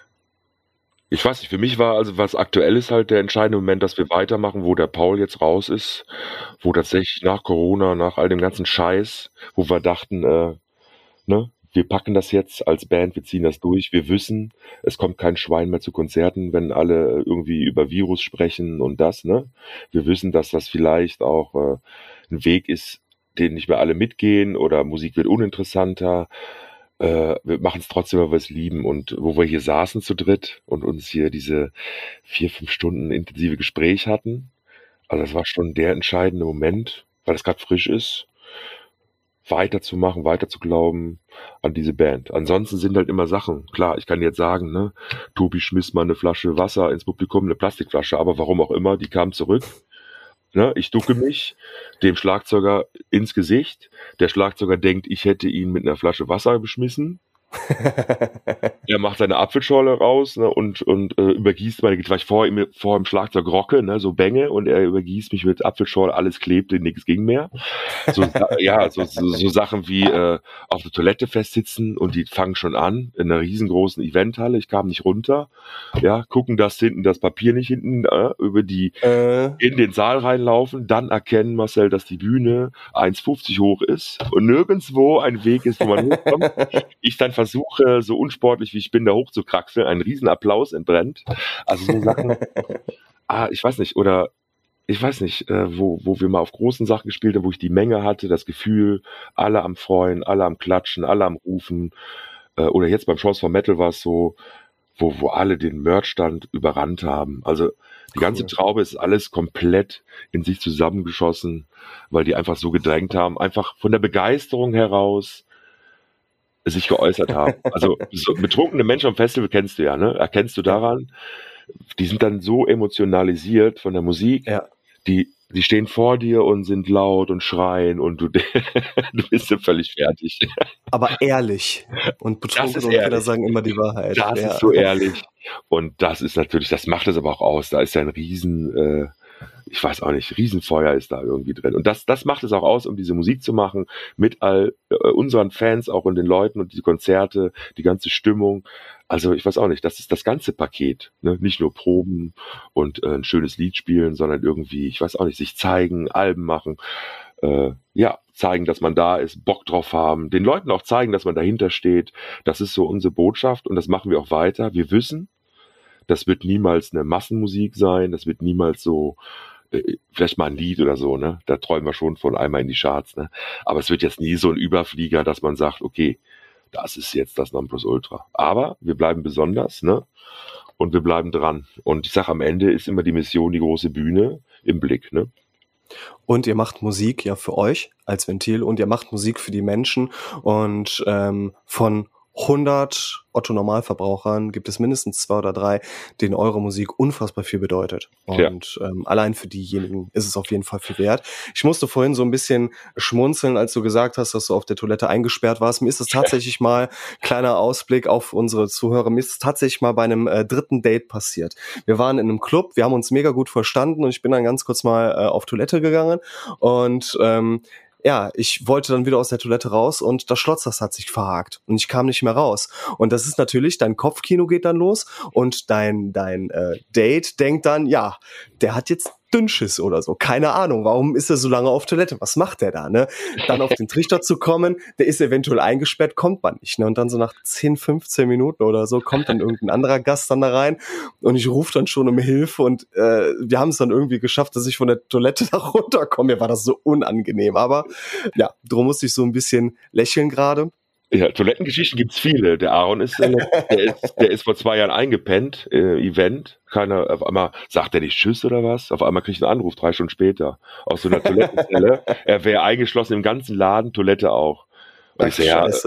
ich weiß nicht, für mich war also was aktuell ist halt der entscheidende Moment, dass wir weitermachen, wo der Paul jetzt raus ist, wo tatsächlich nach Corona, nach all dem ganzen Scheiß, wo wir dachten, ne, wir packen das jetzt als Band, wir ziehen das durch. Wir wissen, es kommt kein Schwein mehr zu Konzerten, wenn alle irgendwie über Virus sprechen und das, ne? Wir wissen, dass das vielleicht auch ein Weg ist, den nicht mehr alle mitgehen oder Musik wird uninteressanter. Wir machen es trotzdem, weil wir es lieben. Und wo wir hier saßen zu dritt und uns hier diese 4, 5 Stunden intensive Gespräch hatten, also das war schon der entscheidende Moment, weil es gerade frisch ist, weiterzumachen, weiter zu glauben an diese Band. Ansonsten sind halt immer Sachen. Klar, ich kann jetzt sagen, ne, Tobi schmiss mal eine Flasche Wasser ins Publikum, eine Plastikflasche, aber warum auch immer, die kam zurück. Ne, ich ducke mich dem Schlagzeuger ins Gesicht. Der Schlagzeuger denkt, ich hätte ihn mit einer Flasche Wasser beschmissen. Er macht seine Apfelschorle raus, ne, und übergießt meine Gitarre, weil ich vor dem Schlagzeug rocke, ne, so bänge, und er übergießt mich mit Apfelschorle, alles klebte, nichts ging mehr. Ja, so Sachen wie auf der Toilette festsitzen und die fangen schon an in einer riesengroßen Eventhalle. Ich kam nicht runter. Ja, gucken, dass hinten das Papier nicht hinten über die in den Saal reinlaufen, dann erkennen, Marcel, dass die Bühne 1,50 hoch ist und nirgendwo ein Weg ist, wo man hochkommt. Ich dann versuche, so unsportlich wie ich bin, da hochzukraxeln, ein Riesenapplaus entbrennt. Also so Sachen, ich weiß nicht, oder ich weiß nicht, wo wir mal auf großen Sachen gespielt haben, wo ich die Menge hatte, das Gefühl, alle am Freuen, alle am Klatschen, alle am Rufen. Oder jetzt beim Chance for Metal war es so, wo alle den Merchstand überrannt haben. Also die ganze Traube ist alles komplett in sich zusammengeschossen, weil die einfach so gedrängt haben, einfach von der Begeisterung heraus sich geäußert haben. Also so betrunkene Menschen am Festival kennst du ja, ne? Erkennst du daran? Die sind dann so emotionalisiert von der Musik, Ja. die stehen vor dir und sind laut und schreien und du bist ja völlig fertig. Aber ehrlich und betrunken und Kinder sagen immer die Wahrheit. Das ist so ehrlich. Und das ist natürlich, das macht es aber auch aus. Da ist ja ein riesen, ich weiß auch nicht, Riesenfeuer ist da irgendwie drin. Und das macht es auch aus, um diese Musik zu machen, mit all unseren Fans auch und den Leuten und die Konzerte, die ganze Stimmung. Also ich weiß auch nicht, das ist das ganze Paket. Ne? Nicht nur Proben und ein schönes Lied spielen, sondern irgendwie, ich weiß auch nicht, sich zeigen, Alben machen. Ja, zeigen, dass man da ist, Bock drauf haben, den Leuten auch zeigen, dass man dahinter steht. Das ist so unsere Botschaft und das machen wir auch weiter. Wir wissen, das wird niemals eine Massenmusik sein, das wird niemals so, vielleicht mal ein Lied oder so, ne? Da träumen wir schon von einmal in die Charts, ne? Aber es wird jetzt nie so ein Überflieger, dass man sagt, okay, das ist jetzt das Nonplusultra. Aber wir bleiben besonders, ne? Und wir bleiben dran. Und ich sage, am Ende ist immer die Mission, die große Bühne im Blick, ne? Und ihr macht Musik ja für euch als Ventil und ihr macht Musik für die Menschen und von 100 Otto-Normalverbrauchern gibt es mindestens 2 oder 3, denen eure Musik unfassbar viel bedeutet. Und allein für diejenigen ist es auf jeden Fall viel wert. Ich musste vorhin so ein bisschen schmunzeln, als du gesagt hast, dass du auf der Toilette eingesperrt warst. Mir ist es tatsächlich mal, kleiner Ausblick auf unsere Zuhörer, mir ist es tatsächlich mal bei einem dritten Date passiert. Wir waren in einem Club, wir haben uns mega gut verstanden und ich bin dann ganz kurz mal auf Toilette gegangen und ja, ich wollte dann wieder aus der Toilette raus und das Schloss, das hat sich verhakt und ich kam nicht mehr raus. Und das ist natürlich, dein Kopfkino geht dann los und dein Date denkt dann, ja, der hat jetzt Dünnschiss oder so. Keine Ahnung, warum ist er so lange auf Toilette? Was macht der da, ne? Dann auf den Trichter zu kommen, der ist eventuell eingesperrt, kommt man nicht, ne? Und dann so nach 10, 15 Minuten oder so kommt dann irgendein anderer Gast dann da rein und ich rufe dann schon um Hilfe und wir haben es dann irgendwie geschafft, dass ich von der Toilette da runterkomme. Mir war das so unangenehm, aber ja, darum musste ich so ein bisschen lächeln gerade. Ja, Toilettengeschichten gibt's viele. Der Aaron der ist vor 2 Jahren eingepennt, Event. Keiner, auf einmal sagt er nicht Tschüss oder was? Auf einmal kriegt ich einen Anruf 3 Stunden später aus so einer Toilettenzelle. Er wäre eingeschlossen im ganzen Laden, Toilette auch. Und ich so,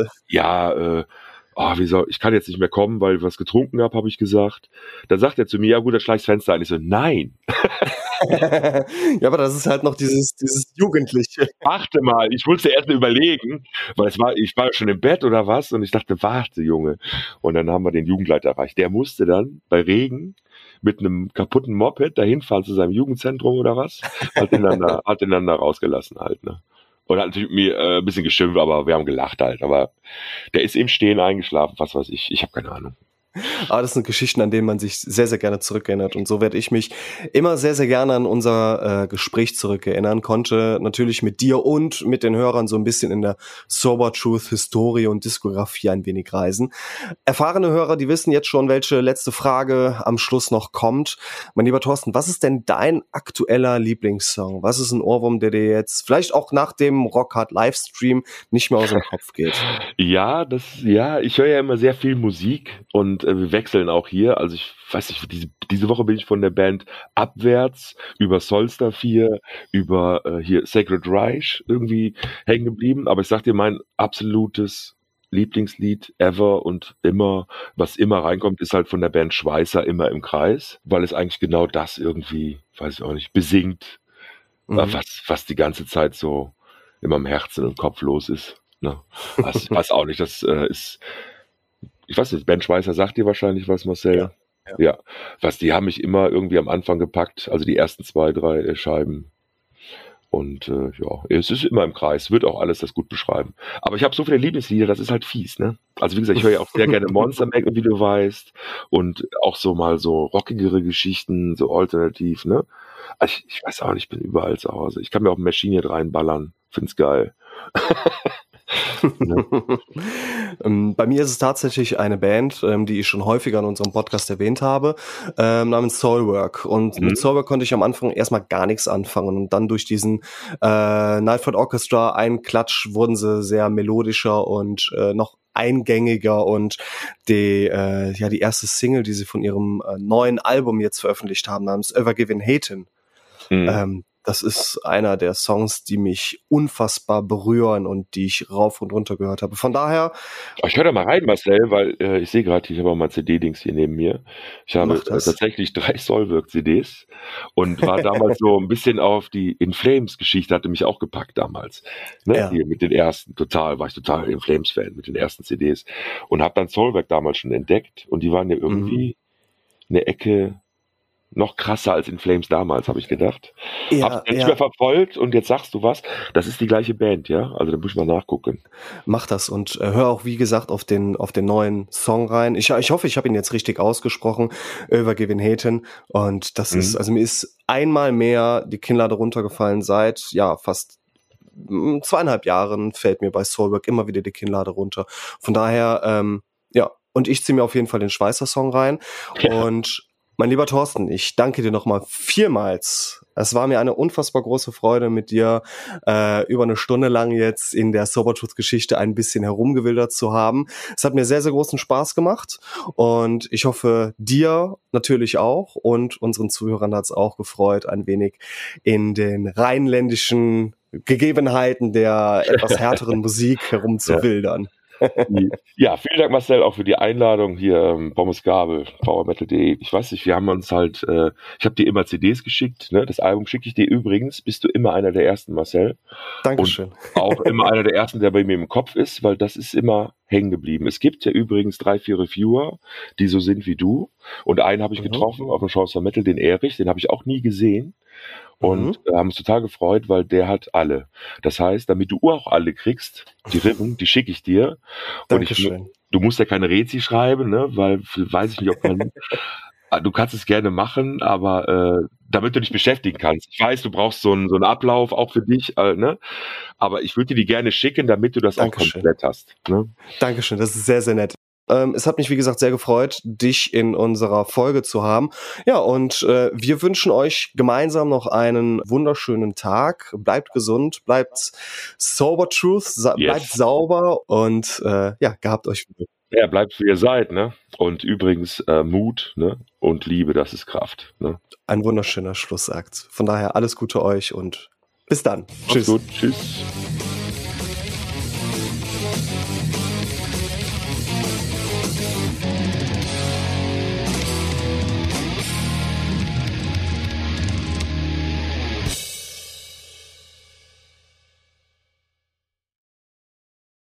ich kann jetzt nicht mehr kommen, weil ich was getrunken habe ich gesagt. Dann sagt er zu mir, ja gut, dann schlag ich das Fenster ein. Ich so, nein. Ja, aber das ist halt noch dieses Jugendliche. Warte mal, ich musste erst mal überlegen, weil ich war schon im Bett oder was und ich dachte, warte, Junge. Und dann haben wir den Jugendleiter erreicht. Der musste dann bei Regen mit einem kaputten Moped dahin fahren zu seinem Jugendzentrum oder was. Hat ihn dann da rausgelassen halt, ne. Und hat natürlich mit mir ein bisschen geschimpft, aber wir haben gelacht halt. Aber der ist im Stehen eingeschlafen, was weiß ich. Ich habe keine Ahnung. Aber das sind Geschichten, an denen man sich sehr, sehr gerne zurückerinnert. Und so werde ich mich immer sehr, sehr gerne an unser Gespräch zurückerinnern. Konnte natürlich mit dir und mit den Hörern so ein bisschen in der Sober Truth Historie und Diskografie ein wenig reisen. Erfahrene Hörer, die wissen jetzt schon, welche letzte Frage am Schluss noch kommt. Mein lieber Thorsten, was ist denn dein aktueller Lieblingssong? Was ist ein Ohrwurm, der dir jetzt vielleicht auch nach dem Rockhard Livestream nicht mehr aus dem Kopf geht? Ja, ich höre ja immer sehr viel Musik und wir wechseln auch hier. Also ich weiß nicht, diese Woche bin ich von der Band Abwärts über Solstar 4, über hier Sacred Reich irgendwie hängen geblieben. Aber ich sag dir, mein absolutes Lieblingslied ever und immer, was immer reinkommt, ist halt von der Band Schweißer, immer im Kreis, weil es eigentlich genau das irgendwie, weiß ich auch nicht, besingt, was die ganze Zeit so in meinem Herzen und Kopf los ist. Ne? Weiß auch nicht, das ist, ich weiß nicht, Ben Schweißer sagt dir wahrscheinlich was, Marcel. Ja. Die haben mich immer irgendwie am Anfang gepackt, also die ersten 2, 3 Scheiben. Und es ist immer im Kreis, wird auch alles das gut beschreiben. Aber ich habe so viele Lieblingslieder, das ist halt fies, ne? Also wie gesagt, ich höre ja auch sehr gerne Monster Magnet, wie du weißt. Und auch so mal so rockigere Geschichten, so alternativ, ne? Ich weiß auch nicht, ich bin überall zu Hause. Ich kann mir auch Machine Head reinballern, find's geil. Bei mir ist es tatsächlich eine Band, die ich schon häufiger in unserem Podcast erwähnt habe, namens Soilwork. Und mit Soilwork konnte ich am Anfang erstmal gar nichts anfangen. Und dann durch diesen Nightflight Orchestra Einklatsch wurden sie sehr melodischer und noch eingängiger. Und die erste Single, die sie von ihrem neuen Album jetzt veröffentlicht haben, namens Ever Given Hatin', das ist einer der Songs, die mich unfassbar berühren und die ich rauf und runter gehört habe. Von daher... Ich höre da mal rein, Marcel, weil ich sehe gerade, ich habe auch mal CD-Dings hier neben mir. Ich habe tatsächlich 3 Soilwork-CDs und war damals so ein bisschen auf die In Flames-Geschichte, hatte mich auch gepackt damals. Ne? Ja. Hier mit den ersten, war ich total In Flames-Fan mit den ersten CDs und habe dann Soilwork damals schon entdeckt und die waren ja irgendwie eine Ecke noch krasser als In Flames damals, habe ich gedacht. Hab's nicht mehr verfolgt und jetzt sagst du was. Das ist die gleiche Band, ja? Also da muss ich mal nachgucken. Mach das und hör auch, wie gesagt, auf den neuen Song rein. Ich hoffe, ich habe ihn jetzt richtig ausgesprochen. Ever Given Hatin'. Und das ist, also mir ist einmal mehr die Kinnlade runtergefallen seit, fast 2,5 Jahren fällt mir bei Soilwork immer wieder die Kinnlade runter. Von daher, und ich ziehe mir auf jeden Fall den Schweißer Song rein. Ja. Und mein lieber Thorsten, ich danke dir nochmal vielmals. Es war mir eine unfassbar große Freude, mit dir über eine Stunde lang jetzt in der Sober Truth Geschichte ein bisschen herumgewildert zu haben. Es hat mir sehr, sehr großen Spaß gemacht und ich hoffe, dir natürlich auch und unseren Zuhörern hat es auch gefreut, ein wenig in den rheinländischen Gegebenheiten der etwas härteren Musik herumzuwildern. Ja, vielen Dank, Marcel, auch für die Einladung hier, Pommes Gabel, powermetal.de. Ich weiß nicht, wir haben uns halt, ich habe dir immer CDs geschickt, ne? Das Album schicke ich dir übrigens, bist du immer einer der ersten, Marcel. Dankeschön. Und auch immer einer der ersten, der bei mir im Kopf ist, weil das ist immer hängen geblieben. Es gibt ja übrigens 3, 4 Reviewer, die so sind wie du. Und einen habe ich getroffen auf dem Chance for Metal, den Erich, den habe ich auch nie gesehen. Und haben uns total gefreut, weil der hat alle. Das heißt, damit du auch alle kriegst, die Rippen, die schicke ich dir. Dankeschön. Du musst ja keine Rezi schreiben, ne? Weil weiß ich nicht, ob man... Du kannst es gerne machen, aber damit du dich beschäftigen kannst. Ich weiß, du brauchst so einen Ablauf auch für dich, ne? Aber ich würde dir die gerne schicken, damit du das Dankeschön. auch komplett hast. Ne? Dankeschön, das ist sehr, sehr nett. Es hat mich, wie gesagt, sehr gefreut, dich in unserer Folge zu haben. Ja, und wir wünschen euch gemeinsam noch einen wunderschönen Tag. Bleibt gesund, bleibt sober truth, bleibt sauber und ja, gehabt euch. Ja, bleibt wie ihr seid, ne? Und übrigens Mut, ne? Und Liebe, das ist Kraft. Ne? Ein wunderschöner Schlussakt. Von daher alles Gute euch und bis dann. Tschüss. Gut, tschüss.